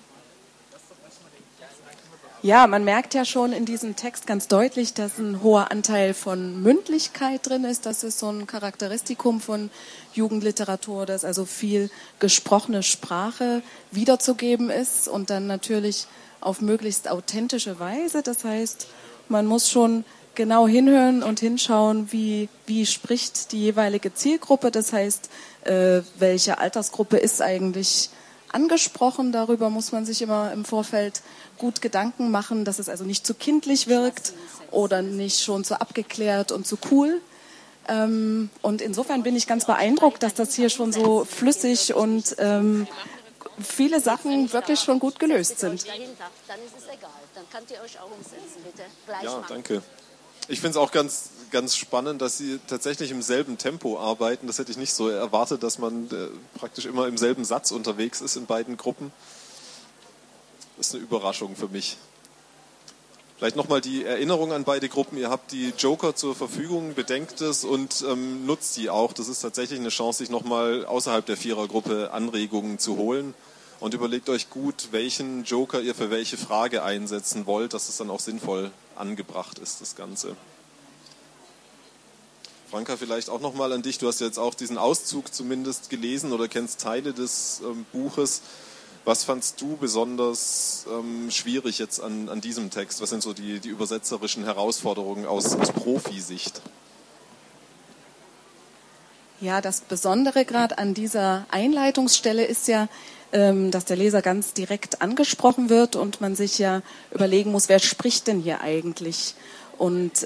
Ja, man merkt ja schon in diesem Text ganz deutlich, dass ein hoher Anteil von Mündlichkeit drin ist. Das ist so ein Charakteristikum von Jugendliteratur, dass also viel gesprochene Sprache wiederzugeben ist und dann natürlich auf möglichst authentische Weise. Das heißt, Man muss schon genau hinhören und hinschauen, wie spricht die jeweilige Zielgruppe. Das heißt, welche Altersgruppe ist eigentlich angesprochen. Darüber muss man sich immer im Vorfeld gut Gedanken machen, dass es also nicht zu kindlich wirkt oder nicht schon zu abgeklärt und zu cool. Und insofern bin ich ganz beeindruckt, dass das hier schon so flüssig und viele Sachen wirklich schon gut gelöst sind. Dann ist es egal. Dann könnt ihr euch auch umsetzen, bitte. Gleich Ja, machen. danke. Ich finde es auch ganz, ganz spannend, dass Sie tatsächlich im selben Tempo arbeiten. Das hätte ich nicht so erwartet, dass man praktisch immer im selben Satz unterwegs ist in beiden Gruppen. Das ist eine Überraschung für mich. Vielleicht nochmal die Erinnerung an beide Gruppen. Ihr habt die Joker zur Verfügung, bedenkt es und nutzt die auch. Das ist tatsächlich eine Chance, sich nochmal außerhalb der Vierergruppe Anregungen zu holen. Und überlegt euch gut, welchen Joker ihr für welche Frage einsetzen wollt, dass es dann auch sinnvoll angebracht ist, das Ganze. Franka, vielleicht auch nochmal an dich. Du hast jetzt auch diesen Auszug zumindest gelesen oder kennst Teile des Buches. Was fandst du besonders schwierig jetzt an diesem Text? Was sind so die übersetzerischen Herausforderungen aus Profisicht? Ja, das Besondere gerade an dieser Einleitungsstelle ist ja, dass der Leser ganz direkt angesprochen wird und man sich ja überlegen muss, wer spricht denn hier eigentlich? Und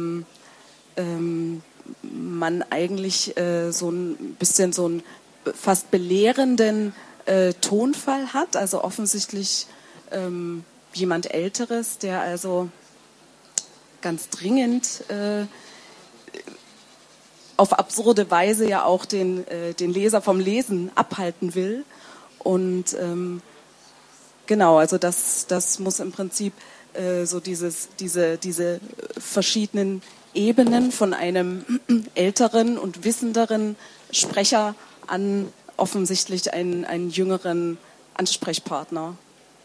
man eigentlich so ein bisschen so einen fast belehrenden Tonfall hat, also offensichtlich jemand Älteres, der also ganz dringend auf absurde Weise ja auch den Leser vom Lesen abhalten will. Und genau, also das muss im Prinzip so diese verschiedenen Ebenen von einem älteren und wissenderen Sprecher an offensichtlich einen jüngeren Ansprechpartner.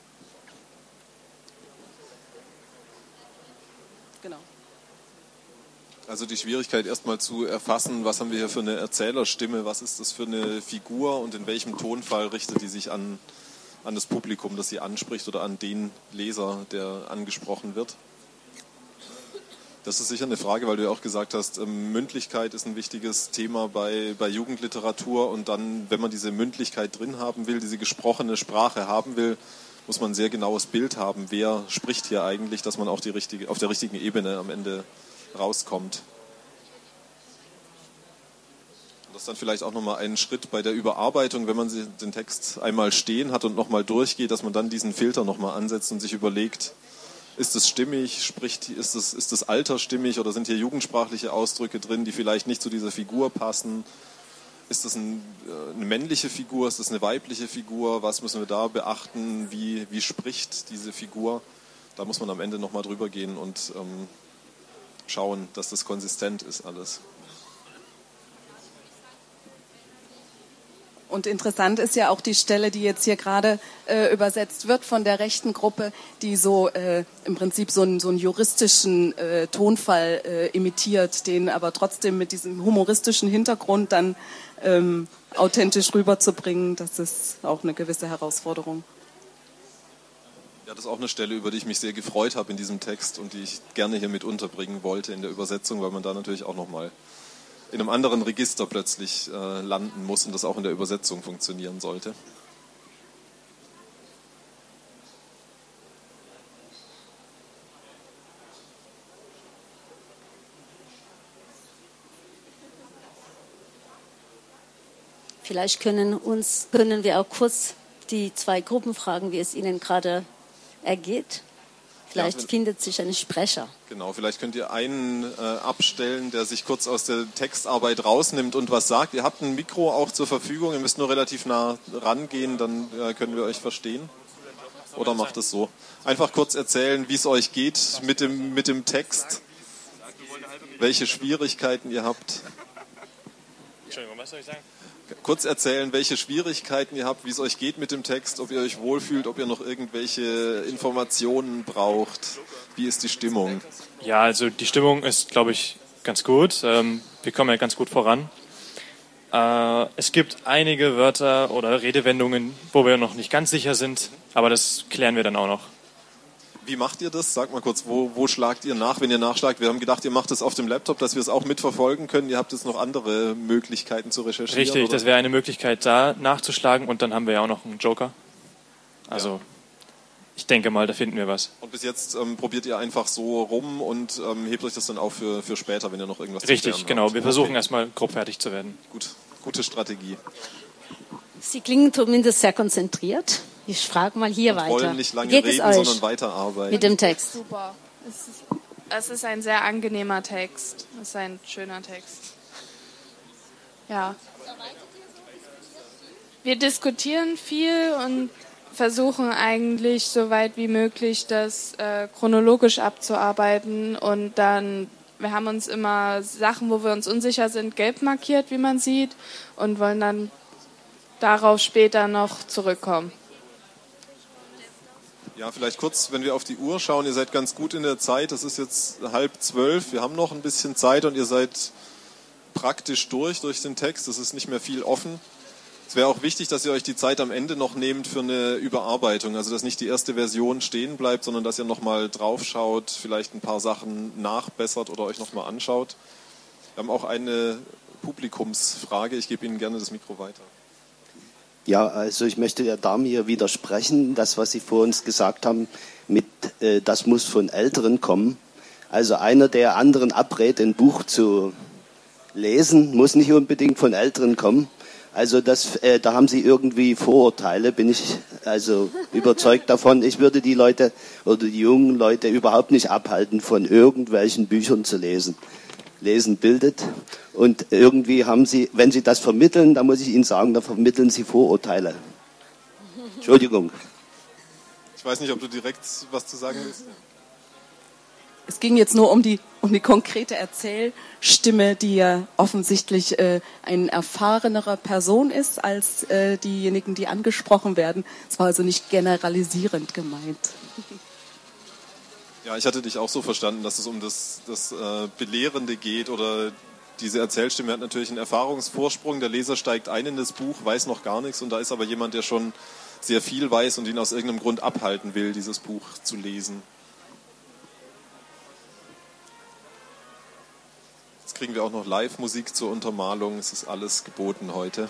Genau. Also die Schwierigkeit erstmal zu erfassen, was haben wir hier für eine Erzählerstimme, was ist das für eine Figur und in welchem Tonfall richtet die sich an das Publikum, das sie anspricht oder an den Leser, der angesprochen wird. Das ist sicher eine Frage, weil du ja auch gesagt hast, Mündlichkeit ist ein wichtiges Thema bei Jugendliteratur und dann, wenn man diese Mündlichkeit drin haben will, diese gesprochene Sprache haben will, muss man ein sehr genaues Bild haben, wer spricht hier eigentlich, dass man auch auf der richtigen Ebene am Ende rauskommt. Und das ist dann vielleicht auch nochmal ein Schritt bei der Überarbeitung, wenn man den Text einmal stehen hat und nochmal durchgeht, dass man dann diesen Filter nochmal ansetzt und sich überlegt, ist es stimmig, ist das Alter stimmig oder sind hier jugendsprachliche Ausdrücke drin, die vielleicht nicht zu dieser Figur passen? Ist das eine männliche Figur, ist das eine weibliche Figur? Was müssen wir da beachten? Wie spricht diese Figur? Da muss man am Ende nochmal drüber gehen und schauen, dass das konsistent ist alles. Und interessant ist ja auch die Stelle, die jetzt hier gerade übersetzt wird von der rechten Gruppe, die so im Prinzip so einen juristischen Tonfall imitiert, den aber trotzdem mit diesem humoristischen Hintergrund dann authentisch rüberzubringen. Das ist auch eine gewisse Herausforderung. Ja, das ist auch eine Stelle, über die ich mich sehr gefreut habe in diesem Text und die ich gerne hier mit unterbringen wollte in der Übersetzung, weil man da natürlich auch nochmal in einem anderen Register plötzlich landen muss und das auch in der Übersetzung funktionieren sollte. Vielleicht können wir auch kurz die zwei Gruppen fragen, wie es ihnen gerade ergeht. Vielleicht findet sich ein Sprecher. Genau, vielleicht könnt ihr einen abstellen, der sich kurz aus der Textarbeit rausnimmt und was sagt. Ihr habt ein Mikro auch zur Verfügung, ihr müsst nur relativ nah rangehen, dann können wir euch verstehen. Oder macht es so. Einfach kurz erzählen, wie es euch geht mit dem Text, welche Schwierigkeiten ihr habt. Entschuldigung, was soll ich sagen? Kurz erzählen, welche Schwierigkeiten ihr habt, wie es euch geht mit dem Text, ob ihr euch wohlfühlt, ob ihr noch irgendwelche Informationen braucht. Wie ist die Stimmung? Ja, also die Stimmung ist, glaube ich, ganz gut. Wir kommen ja ganz gut voran. Es gibt einige Wörter oder Redewendungen, wo wir noch nicht ganz sicher sind, aber das klären wir dann auch noch. Wie macht ihr das? Sagt mal kurz, wo schlagt ihr nach, wenn ihr nachschlagt? Wir haben gedacht, ihr macht das auf dem Laptop, dass wir es auch mitverfolgen können. Ihr habt jetzt noch andere Möglichkeiten zu recherchieren. Richtig, oder? das wäre eine Möglichkeit, da nachzuschlagen. Und dann haben wir ja auch noch einen Joker. Also ich denke mal, da finden wir was. Und bis jetzt probiert ihr einfach so rum und hebt euch das dann auf für später, wenn ihr noch irgendwas Richtig, zu klären genau. habt. Wir versuchen erstmal grob fertig zu werden. Gut, gute Strategie. Sie klingen zumindest sehr konzentriert. Ich frage mal hier weiter. Wir wollen nicht lange Geht reden, es euch sondern weiterarbeiten. mit dem Text? Super. Es ist ein sehr angenehmer Text. Es ist ein schöner Text. Ja. Wir diskutieren viel und versuchen eigentlich so weit wie möglich das chronologisch abzuarbeiten und dann, wir haben uns immer Sachen, wo wir uns unsicher sind, gelb markiert, wie man sieht, und wollen dann darauf später noch zurückkommen. Ja, vielleicht kurz, wenn wir auf die Uhr schauen, ihr seid ganz gut in der Zeit, es ist jetzt 11:30, wir haben noch ein bisschen Zeit und ihr seid praktisch durch den Text, es ist nicht mehr viel offen. Es wäre auch wichtig, dass ihr euch die Zeit am Ende noch nehmt für eine Überarbeitung, also dass nicht die erste Version stehen bleibt, sondern dass ihr nochmal drauf schaut, vielleicht ein paar Sachen nachbessert oder euch nochmal anschaut. Wir haben auch eine Publikumsfrage, ich gebe Ihnen gerne das Mikro weiter. Ja, also ich möchte der Dame hier widersprechen, das, was Sie vor uns gesagt haben, das muss von Älteren kommen. Also einer, der anderen abrät, ein Buch zu lesen, muss nicht unbedingt von Älteren kommen. Also da haben Sie irgendwie Vorurteile, bin ich also überzeugt davon. Ich würde die Leute oder die jungen Leute überhaupt nicht abhalten, von irgendwelchen Büchern zu lesen. Lesen bildet. Und irgendwie haben Sie, wenn Sie das vermitteln, dann muss ich Ihnen sagen, da vermitteln Sie Vorurteile. Entschuldigung. Ich weiß nicht, ob du direkt was zu sagen willst. Es ging jetzt nur um die konkrete Erzählstimme, die ja offensichtlich eine erfahrenere Person ist als diejenigen, die angesprochen werden. Es war also nicht generalisierend gemeint. Ja, ich hatte dich auch so verstanden, dass es um das Belehrende geht oder diese Erzählstimme hat natürlich einen Erfahrungsvorsprung. Der Leser steigt ein in das Buch, weiß noch gar nichts und da ist aber jemand, der schon sehr viel weiß und ihn aus irgendeinem Grund abhalten will, dieses Buch zu lesen. Jetzt kriegen wir auch noch Live-Musik zur Untermalung. Es ist alles geboten heute.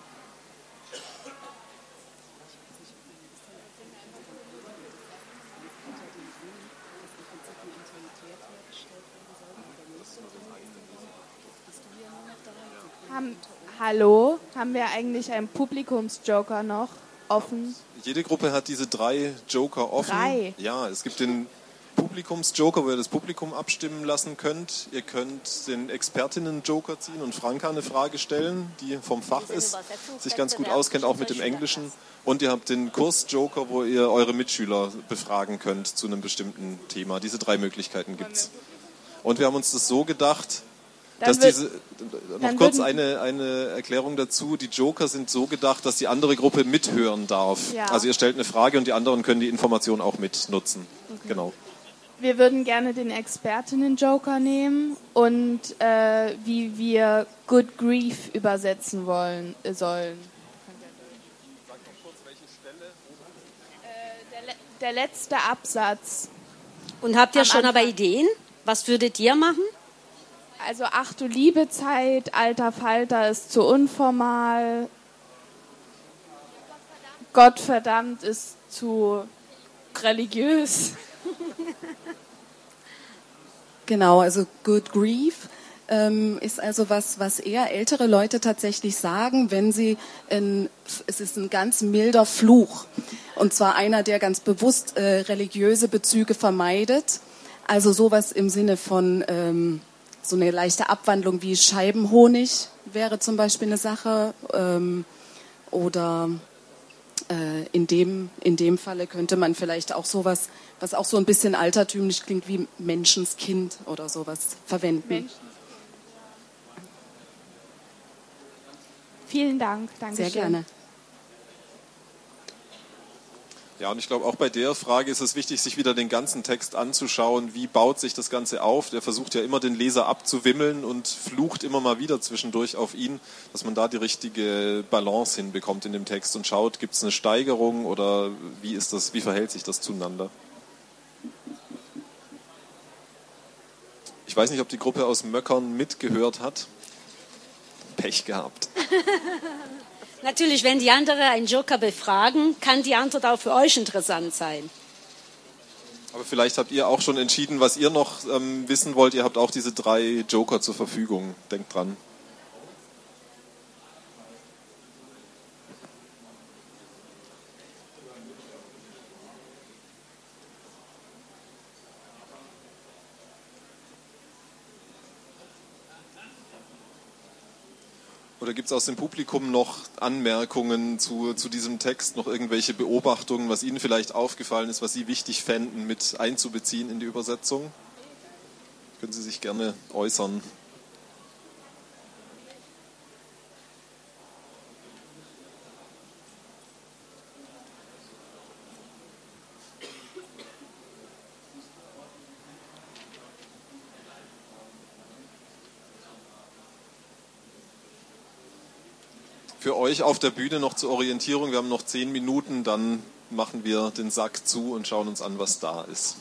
Hallo, haben wir eigentlich einen Publikumsjoker noch offen? Jede Gruppe hat diese 3 Joker offen. 3? Ja, es gibt den Publikumsjoker, wo ihr das Publikum abstimmen lassen könnt. Ihr könnt den Expertinnen-Joker ziehen und Franka eine Frage stellen, die vom Fach ist, sich ganz gut auskennt, auch mit dem Englischen. Und ihr habt den Kurs-Joker, wo ihr eure Mitschüler befragen könnt zu einem bestimmten Thema. Diese 3 Möglichkeiten gibt's. Und wir haben uns das so gedacht, dass noch kurz eine Erklärung dazu, die Joker sind so gedacht, dass die andere Gruppe mithören darf. Ja. Also ihr stellt eine Frage und die anderen können die Information auch mitnutzen. Okay. Genau. Wir würden gerne den Expertinnen-Joker nehmen und wie wir Good Grief übersetzen sollen. Sag noch kurz, welche Stelle? Der letzte Absatz. Und habt ihr schon aber Ideen? Was würdet ihr machen? Also, ach du liebe Zeit, alter Falter ist zu unformal. Gottverdammt ist zu religiös. Genau, also Good Grief ist also was eher ältere Leute tatsächlich sagen, wenn sie, es ist ein ganz milder Fluch. Und zwar einer, der ganz bewusst religiöse Bezüge vermeidet. Also sowas im Sinne von so eine leichte Abwandlung wie Scheibenhonig wäre zum Beispiel eine Sache. Oder in dem Falle könnte man vielleicht auch sowas, was auch so ein bisschen altertümlich klingt, wie Menschenskind oder sowas verwenden. Vielen Dank. Dankeschön. Sehr gerne. Ja, und ich glaube, auch bei der Frage ist es wichtig, sich wieder den ganzen Text anzuschauen. Wie baut sich das Ganze auf? Der versucht ja immer, den Leser abzuwimmeln und flucht immer mal wieder zwischendurch auf ihn, dass man da die richtige Balance hinbekommt in dem Text und schaut, gibt es eine Steigerung oder wie verhält sich das zueinander? Ich weiß nicht, ob die Gruppe aus Möckern mitgehört hat. Pech gehabt. Natürlich, wenn die anderen einen Joker befragen, kann die Antwort auch für euch interessant sein. Aber vielleicht habt ihr auch schon entschieden, was ihr noch wissen wollt. Ihr habt auch diese 3 Joker zur Verfügung. Denkt dran. Oder gibt es aus dem Publikum noch Anmerkungen zu diesem Text, noch irgendwelche Beobachtungen, was Ihnen vielleicht aufgefallen ist, was Sie wichtig fänden, mit einzubeziehen in die Übersetzung? Können Sie sich gerne äußern. Für euch auf der Bühne noch zur Orientierung, wir haben noch 10 Minuten, dann machen wir den Sack zu und schauen uns an, was da ist.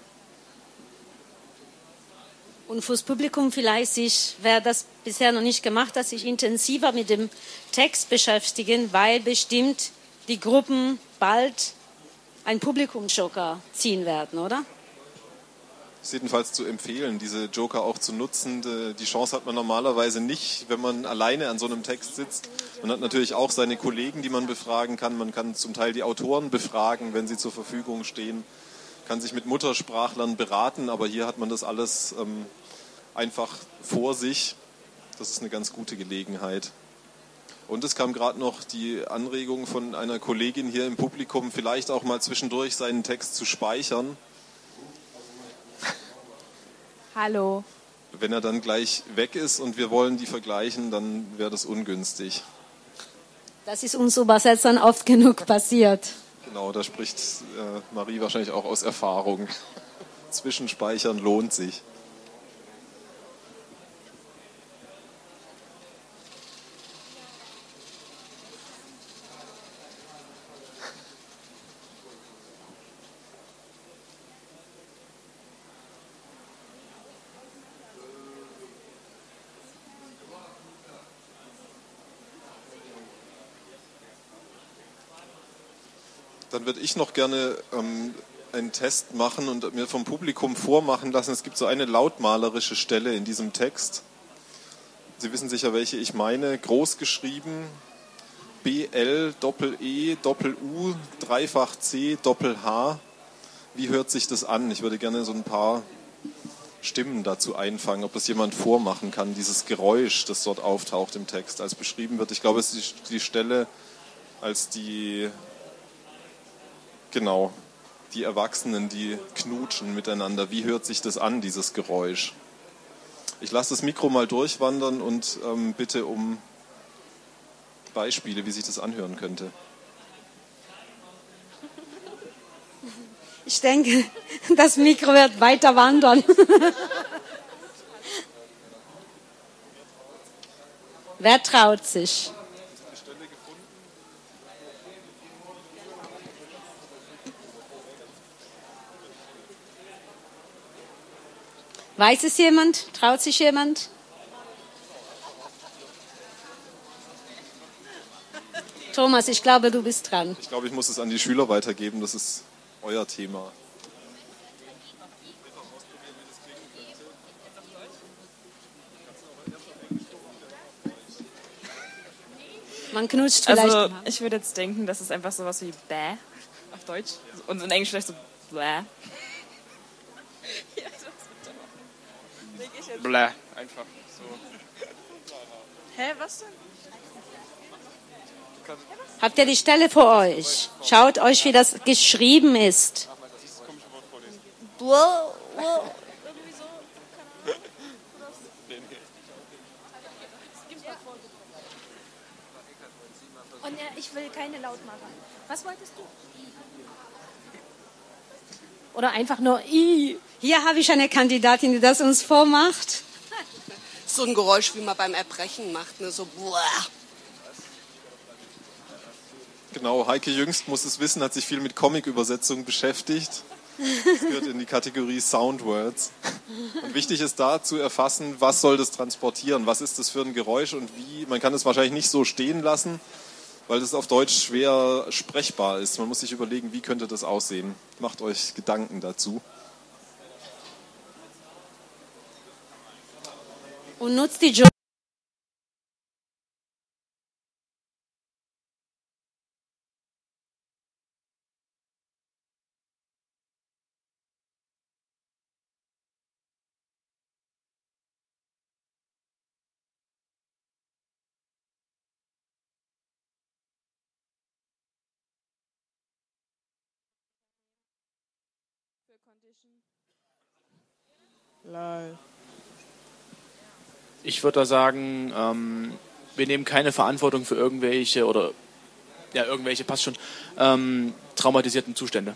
Und fürs Publikum vielleicht wer das bisher noch nicht gemacht hat, sich intensiver mit dem Text beschäftigen, weil bestimmt die Gruppen bald einen Publikumsjoker ziehen werden, oder? Ist jedenfalls zu empfehlen, diese Joker auch zu nutzen. Die Chance hat man normalerweise nicht, wenn man alleine an so einem Text sitzt. Man hat natürlich auch seine Kollegen, die man befragen kann. Man kann zum Teil die Autoren befragen, wenn sie zur Verfügung stehen. Kann sich mit Muttersprachlern beraten, aber hier hat man das alles einfach vor sich. Das ist eine ganz gute Gelegenheit. Und es kam gerade noch die Anregung von einer Kollegin hier im Publikum, vielleicht auch mal zwischendurch seinen Text zu speichern. Hallo. Wenn er dann gleich weg ist und wir wollen die vergleichen, dann wäre das ungünstig. Das ist uns Übersetzern oft genug passiert. Genau, da spricht Marie wahrscheinlich auch aus Erfahrung. Zwischenspeichern lohnt sich. Dann würde ich noch gerne einen Test machen und mir vom Publikum vormachen lassen. Es gibt so eine lautmalerische Stelle in diesem Text. Sie wissen sicher, welche ich meine. Groß geschrieben, BL, Doppel-E, Doppel-U, Dreifach-C, Doppel-H. Wie hört sich das an? Ich würde gerne so ein paar Stimmen dazu einfangen, ob das jemand vormachen kann, dieses Geräusch, das dort auftaucht im Text, als beschrieben wird. Ich glaube, es ist die Stelle, als die Erwachsenen, die knutschen miteinander. Wie hört sich das an, dieses Geräusch? Ich lasse das Mikro mal durchwandern und bitte um Beispiele, wie sich das anhören könnte. Ich denke, das Mikro wird weiter wandern. Wer traut sich? Weiß es jemand? Traut sich jemand? Thomas, ich glaube, du bist dran. Ich glaube, ich muss es an die Schüler weitergeben. Das ist euer Thema. Man knutscht vielleicht. Also, ich würde jetzt denken, das ist einfach sowas wie bäh auf Deutsch. Und in Englisch vielleicht so bläh. Bläh, einfach so. Hä, was denn? Habt ihr die Stelle vor euch? Schaut euch, wie das geschrieben ist. Und ich will keine Lautmacher. Was wolltest du? Oder einfach nur I. Hier habe ich eine Kandidatin, die das uns vormacht. So ein Geräusch, wie man beim Erbrechen macht, ne? So buah. Genau, Heike Jüngst muss es wissen, hat sich viel mit Comic-Übersetzung beschäftigt. Das gehört in die Kategorie Soundwords. Und wichtig ist da zu erfassen, was soll das transportieren, was ist das für ein Geräusch und wie. Man kann es wahrscheinlich nicht so stehen lassen, weil das auf Deutsch schwer sprechbar ist. Man muss sich überlegen, wie könnte das aussehen. Macht euch Gedanken dazu. Und nutzt die Ich würde da sagen, wir nehmen keine Verantwortung für irgendwelche passt schon, traumatisierten Zustände.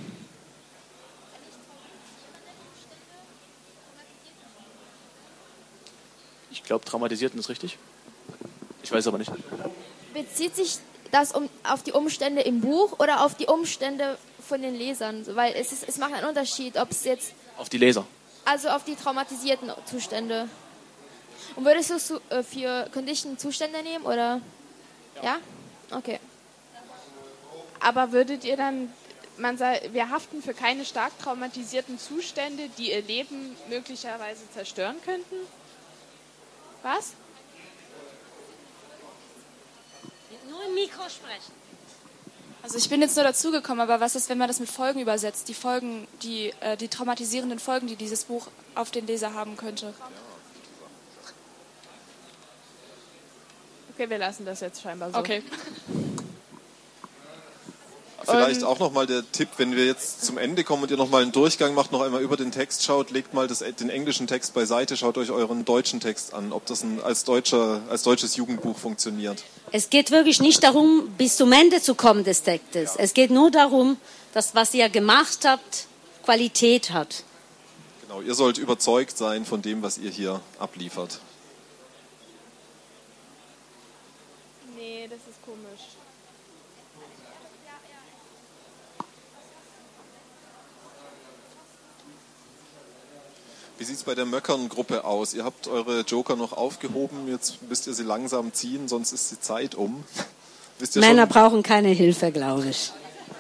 Ich glaube, traumatisierten ist richtig. Ich weiß aber nicht. Bezieht sich das auf die Umstände im Buch oder auf die Umstände von den Lesern? Weil es macht einen Unterschied, ob es jetzt... Auf die Leser. Also auf die traumatisierten Zustände. Und würdest du es für Condition Zustände nehmen, oder? Ja? Okay. Aber würdet ihr dann, wir haften für keine stark traumatisierten Zustände, die ihr Leben möglicherweise zerstören könnten? Was? Nur im Mikro sprechen. Also ich bin jetzt nur dazugekommen, aber was ist, wenn man das mit Folgen übersetzt? Die Folgen, die traumatisierenden Folgen, die dieses Buch auf den Leser haben könnte. Okay, wir lassen das jetzt scheinbar so. Okay. Vielleicht auch nochmal der Tipp, wenn wir jetzt zum Ende kommen und ihr nochmal einen Durchgang macht, noch einmal über den Text schaut, legt mal den englischen Text beiseite, schaut euch euren deutschen Text an, ob das als deutsches Jugendbuch funktioniert. Es geht wirklich nicht darum, bis zum Ende zu kommen des Textes. Es geht nur darum, dass was ihr gemacht habt, Qualität hat. Genau, ihr sollt überzeugt sein von dem, was ihr hier abliefert. Nee, das ist komisch. Wie sieht es bei der Möckern-Gruppe aus? Ihr habt eure Joker noch aufgehoben, jetzt müsst ihr sie langsam ziehen, sonst ist die Zeit um. Wisst ihr Männer schon? brauchen keine Hilfe, glaube ich.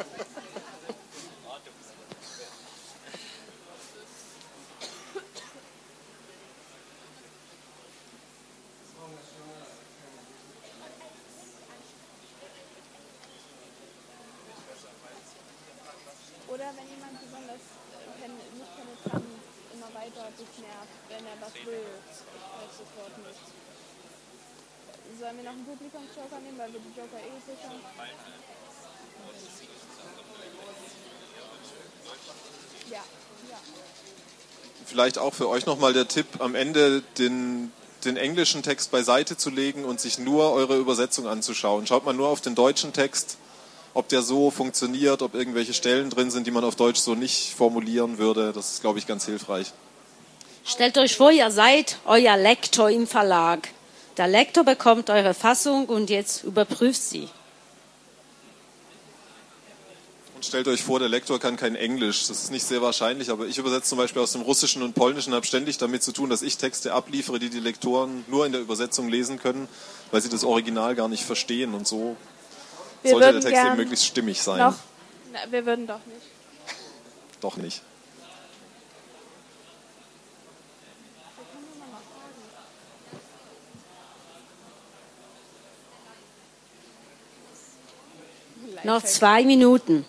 Oder wenn jemand besonders nicht penetrant immer weiter dich nervt, wenn er was will, ich weiß das Wort nicht. Sollen wir noch einen Publikumsjoker nehmen, weil wir die Joker sichern? Ja. Vielleicht auch für euch nochmal der Tipp, am Ende den englischen Text beiseite zu legen und sich nur eure Übersetzung anzuschauen. Schaut mal nur auf den deutschen Text, ob der so funktioniert, ob irgendwelche Stellen drin sind, die man auf Deutsch so nicht formulieren würde. Das ist, glaube ich, ganz hilfreich. Stellt euch vor, ihr seid euer Lektor im Verlag. Der Lektor bekommt eure Fassung und jetzt überprüft sie. Und stellt euch vor, der Lektor kann kein Englisch. Das ist nicht sehr wahrscheinlich, aber ich übersetze zum Beispiel aus dem Russischen und Polnischen und habe ständig damit zu tun, dass ich Texte abliefere, die die Lektoren nur in der Übersetzung lesen können, weil sie das Original gar nicht verstehen. Und so sollte der Text eben möglichst stimmig sein. Wir würden doch nicht. Doch nicht. Noch 2 Minuten.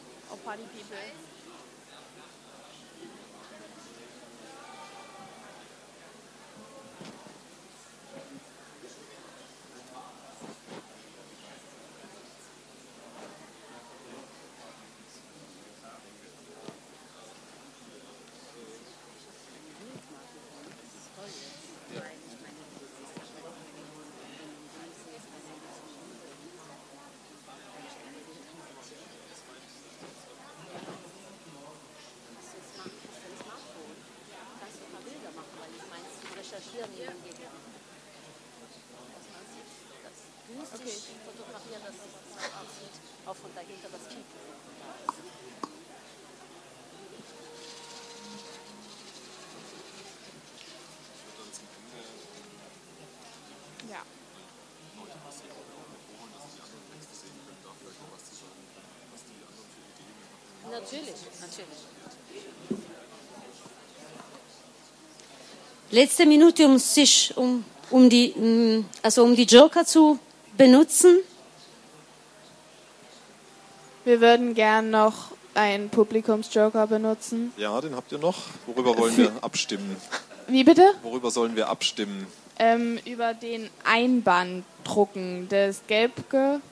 Natürlich. Letzte Minute, um die Joker zu benutzen. Wir würden gern noch einen Publikumsjoker benutzen. Ja, den habt ihr noch. Worüber wollen wir abstimmen? Wie bitte? Worüber sollen wir abstimmen? Über den Einbanddrucken, das gelb gemachte.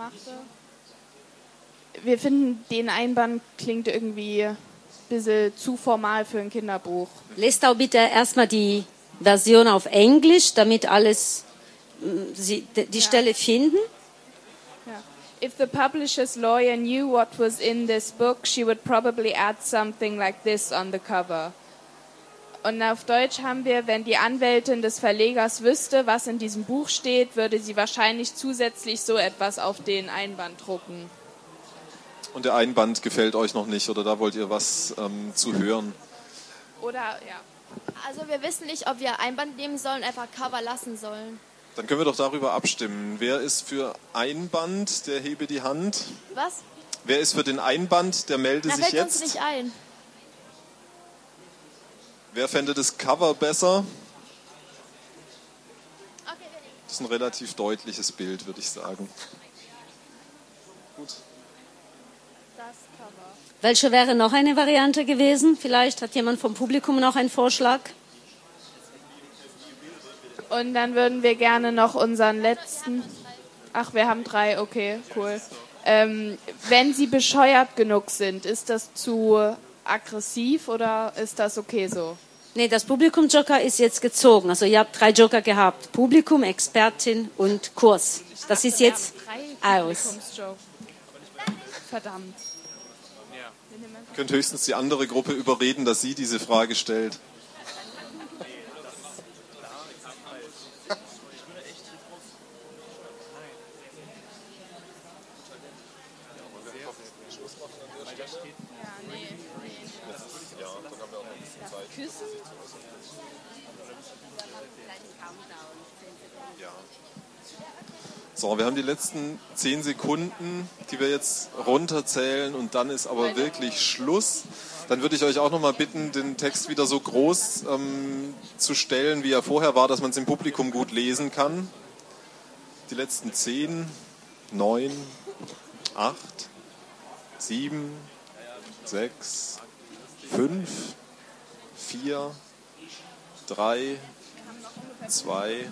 Wir finden, den Einband klingt irgendwie ein bisschen zu formal für ein Kinderbuch. Lest auch bitte erstmal die Version auf Englisch, damit alles die Stelle finden. Ja. If the publisher's lawyer knew what was in this book, she would probably add something like this on the cover. Und auf Deutsch haben wir, wenn die Anwältin des Verlegers wüsste, was in diesem Buch steht, würde sie wahrscheinlich zusätzlich so etwas auf den Einband drucken. Und der Einband gefällt euch noch nicht oder da wollt ihr was zu hören? Oder, ja. Also wir wissen nicht, ob wir Einband nehmen sollen, einfach Cover lassen sollen. Dann können wir doch darüber abstimmen. Wer ist für Einband, der hebe die Hand. Was? Wer ist für den Einband, der melde sich fällt jetzt. uns nicht ein. Wer fände das Cover besser? Das ist ein relativ deutliches Bild, würde ich sagen. Gut. Welche wäre noch eine Variante gewesen? Vielleicht hat jemand vom Publikum noch einen Vorschlag? Und dann würden wir gerne noch unseren letzten... Ach, wir haben 3, okay, cool. Wenn sie bescheuert genug sind, ist das zu aggressiv oder ist das okay so? Nee, das Publikum-Joker ist jetzt gezogen. Also ihr habt 3 Joker gehabt. Publikum, Expertin und Kurs. Das ist jetzt aus. Verdammt. Ihr könnt höchstens die andere Gruppe überreden, dass sie diese Frage stellt. So, wir haben die letzten 10 Sekunden, die wir jetzt runterzählen und dann ist aber wirklich Schluss. Dann würde ich euch auch nochmal bitten, den Text wieder so groß zu stellen, wie er vorher war, dass man es im Publikum gut lesen kann. Die letzten 10, 9, 8, 7, 6, 5, 4, 3, 2,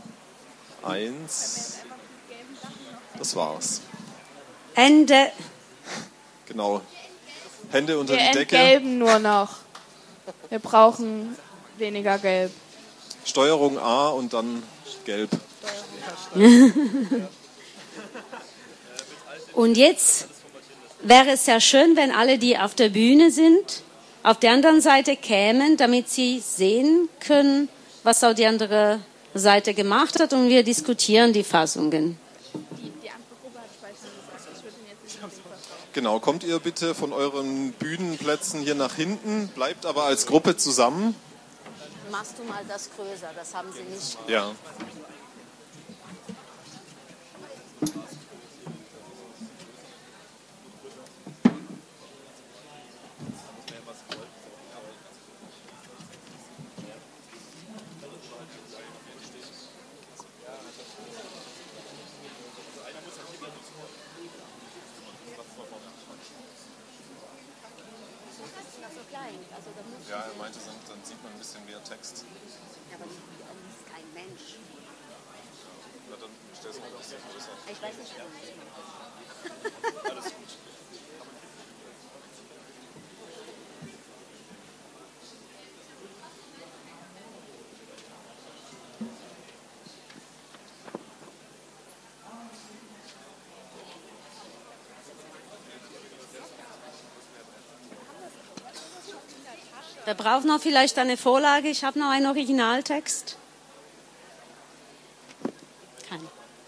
1. Das war's. Ende. Genau. Hände unter die Decke. Wir entgelben nur noch. Wir brauchen weniger Gelb. Steuerung A und dann Gelb. Und jetzt wäre es sehr schön, wenn alle, die auf der Bühne sind, auf der anderen Seite kämen, damit sie sehen können, was auch die andere Seite gemacht hat und wir diskutieren die Fassungen. Genau, kommt ihr bitte von euren Bühnenplätzen hier nach hinten, bleibt aber als Gruppe zusammen. Machst du mal das größer, das haben sie nicht. Ja. Ja, er meinte, dann sieht man ein bisschen mehr Text. Ja, aber das ist kein Mensch. Na, dann stellst du mal das größer. Ich weiß nicht. Alles gut. Wir brauchen noch vielleicht eine Vorlage. Ich habe noch einen Originaltext. Keine.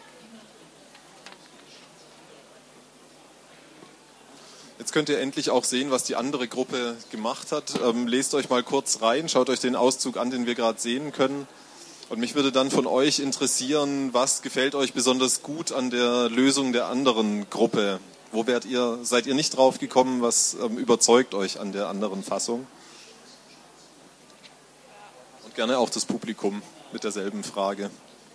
Jetzt könnt ihr endlich auch sehen, was die andere Gruppe gemacht hat. Lest euch mal kurz rein, schaut euch den Auszug an, den wir gerade sehen können. Und mich würde dann von euch interessieren, was gefällt euch besonders gut an der Lösung der anderen Gruppe? Wo seid ihr nicht drauf gekommen? Was überzeugt euch an der anderen Fassung? Und gerne auch das Publikum mit derselben Frage.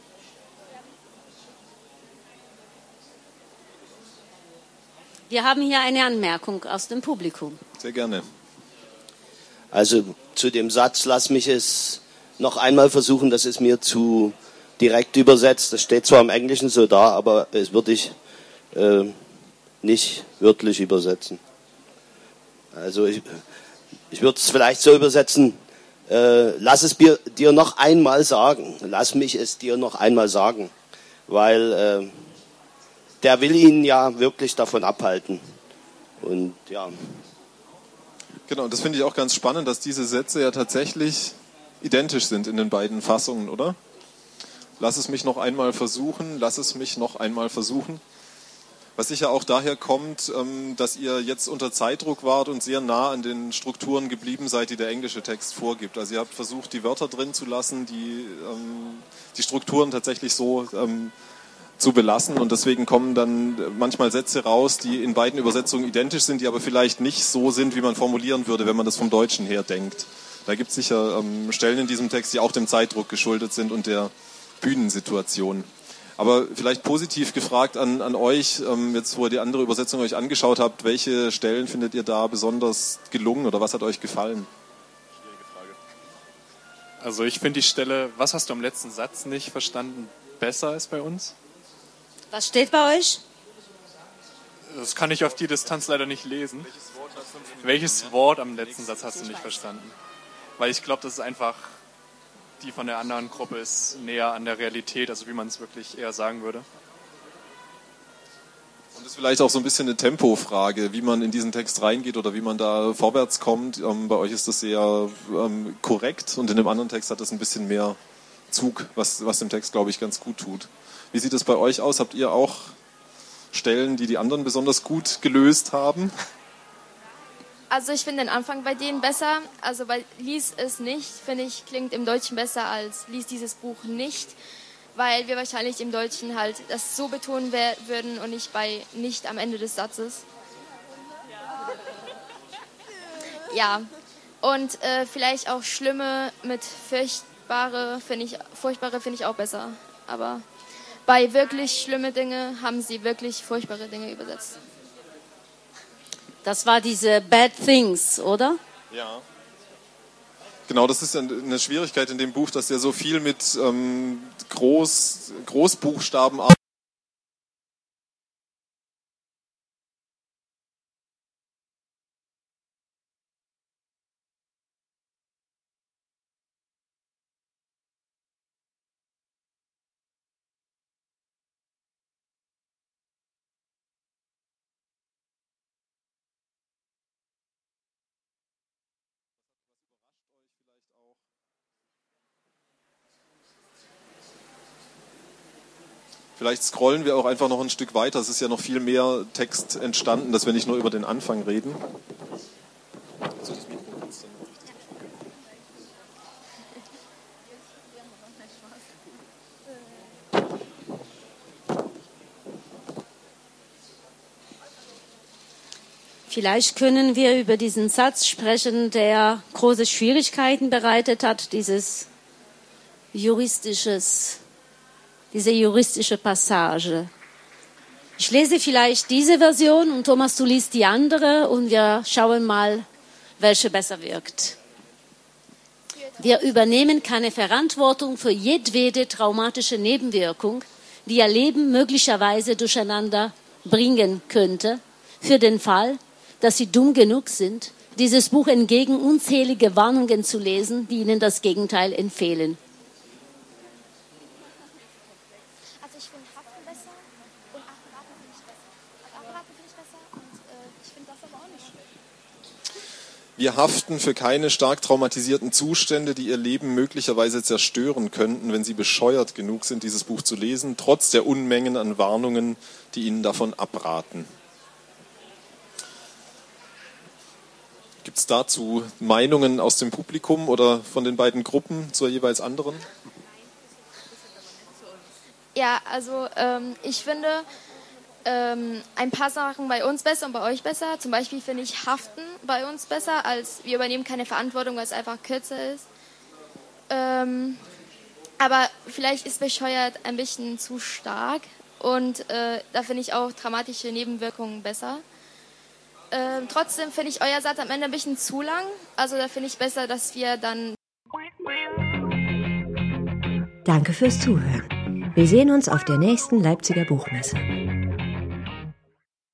Wir haben hier eine Anmerkung aus dem Publikum. Sehr gerne. Also zu dem Satz, lass mich es noch einmal versuchen, das ist mir zu direkt übersetzt. Das steht zwar im Englischen so da, aber es würde ich nicht wörtlich übersetzen. Also ich würde es vielleicht so übersetzen, lass es dir noch einmal sagen. Lass mich es dir noch einmal sagen. Weil der will ihn ja wirklich davon abhalten. Und ja. Genau, und das finde ich auch ganz spannend, dass diese Sätze ja tatsächlich identisch sind in den beiden Fassungen, oder? Lass es mich noch einmal versuchen, lass es mich noch einmal versuchen. Was sicher auch daher kommt, dass ihr jetzt unter Zeitdruck wart und sehr nah an den Strukturen geblieben seid, die der englische Text vorgibt. Also ihr habt versucht, die Wörter drin zu lassen, die Strukturen tatsächlich so zu belassen, und deswegen kommen dann manchmal Sätze raus, die in beiden Übersetzungen identisch sind, die aber vielleicht nicht so sind, wie man formulieren würde, wenn man das vom Deutschen her denkt. Da gibt es sicher Stellen in diesem Text, die auch dem Zeitdruck geschuldet sind und der Bühnensituation. Aber vielleicht positiv gefragt an euch, jetzt wo ihr die andere Übersetzung euch angeschaut habt, welche Stellen findet ihr da besonders gelungen oder was hat euch gefallen? Schwierige Frage. Also ich finde die Stelle, was hast du am letzten Satz nicht verstanden, besser als bei uns. Was steht bei euch? Das kann ich auf die Distanz leider nicht lesen. Welches Wort am letzten Satz hast du nicht verstanden? Weil ich glaube, das ist einfach, die von der anderen Gruppe ist näher an der Realität, also wie man es wirklich eher sagen würde. Und das ist vielleicht auch so ein bisschen eine Tempofrage, wie man in diesen Text reingeht oder wie man da vorwärts kommt. Bei euch ist das sehr korrekt und in dem anderen Text hat das ein bisschen mehr Zug, was dem Text, glaube ich, ganz gut tut. Wie sieht es bei euch aus? Habt ihr auch Stellen, die die anderen besonders gut gelöst haben? Also ich finde den Anfang bei denen besser. Also bei Lies es nicht, finde ich, klingt im Deutschen besser als Lies dieses Buch nicht. Weil wir wahrscheinlich im Deutschen halt das so betonen würden und nicht bei nicht am Ende des Satzes. Ja, und vielleicht auch Schlimme mit Furchtbare finde ich auch besser. Aber bei wirklich schlimme Dinge haben sie wirklich furchtbare Dinge übersetzt. Das war diese Bad Things, oder? Ja. Genau, das ist eine Schwierigkeit in dem Buch, dass er so viel mit Großbuchstaben arbeitet. Vielleicht scrollen wir auch einfach noch ein Stück weiter. Es ist ja noch viel mehr Text entstanden, dass wir nicht nur über den Anfang reden. Vielleicht können wir über diesen Satz sprechen, der große Schwierigkeiten bereitet hat, diese juristische Passage. Ich lese vielleicht diese Version und Thomas, du liest die andere und wir schauen mal, welche besser wirkt. Wir übernehmen keine Verantwortung für jedwede traumatische Nebenwirkung, die ihr Leben möglicherweise durcheinander bringen könnte, für den Fall, dass sie dumm genug sind, dieses Buch entgegen unzählige Warnungen zu lesen, die ihnen das Gegenteil empfehlen. Wir haften für keine stark traumatisierten Zustände, die ihr Leben möglicherweise zerstören könnten, wenn sie bescheuert genug sind, dieses Buch zu lesen, trotz der Unmengen an Warnungen, die ihnen davon abraten. Gibt es dazu Meinungen aus dem Publikum oder von den beiden Gruppen zur jeweils anderen? Ja, also ich finde, ein paar Sachen bei uns besser und bei euch besser. Zum Beispiel finde ich Haften bei uns besser, als wir übernehmen keine Verantwortung, weil es einfach kürzer ist. Aber vielleicht ist bescheuert ein bisschen zu stark und da finde ich auch dramatische Nebenwirkungen besser. Trotzdem finde ich euer Satz am Ende ein bisschen zu lang. Also da finde ich besser, dass wir dann... Danke fürs Zuhören. Wir sehen uns auf der nächsten Leipziger Buchmesse.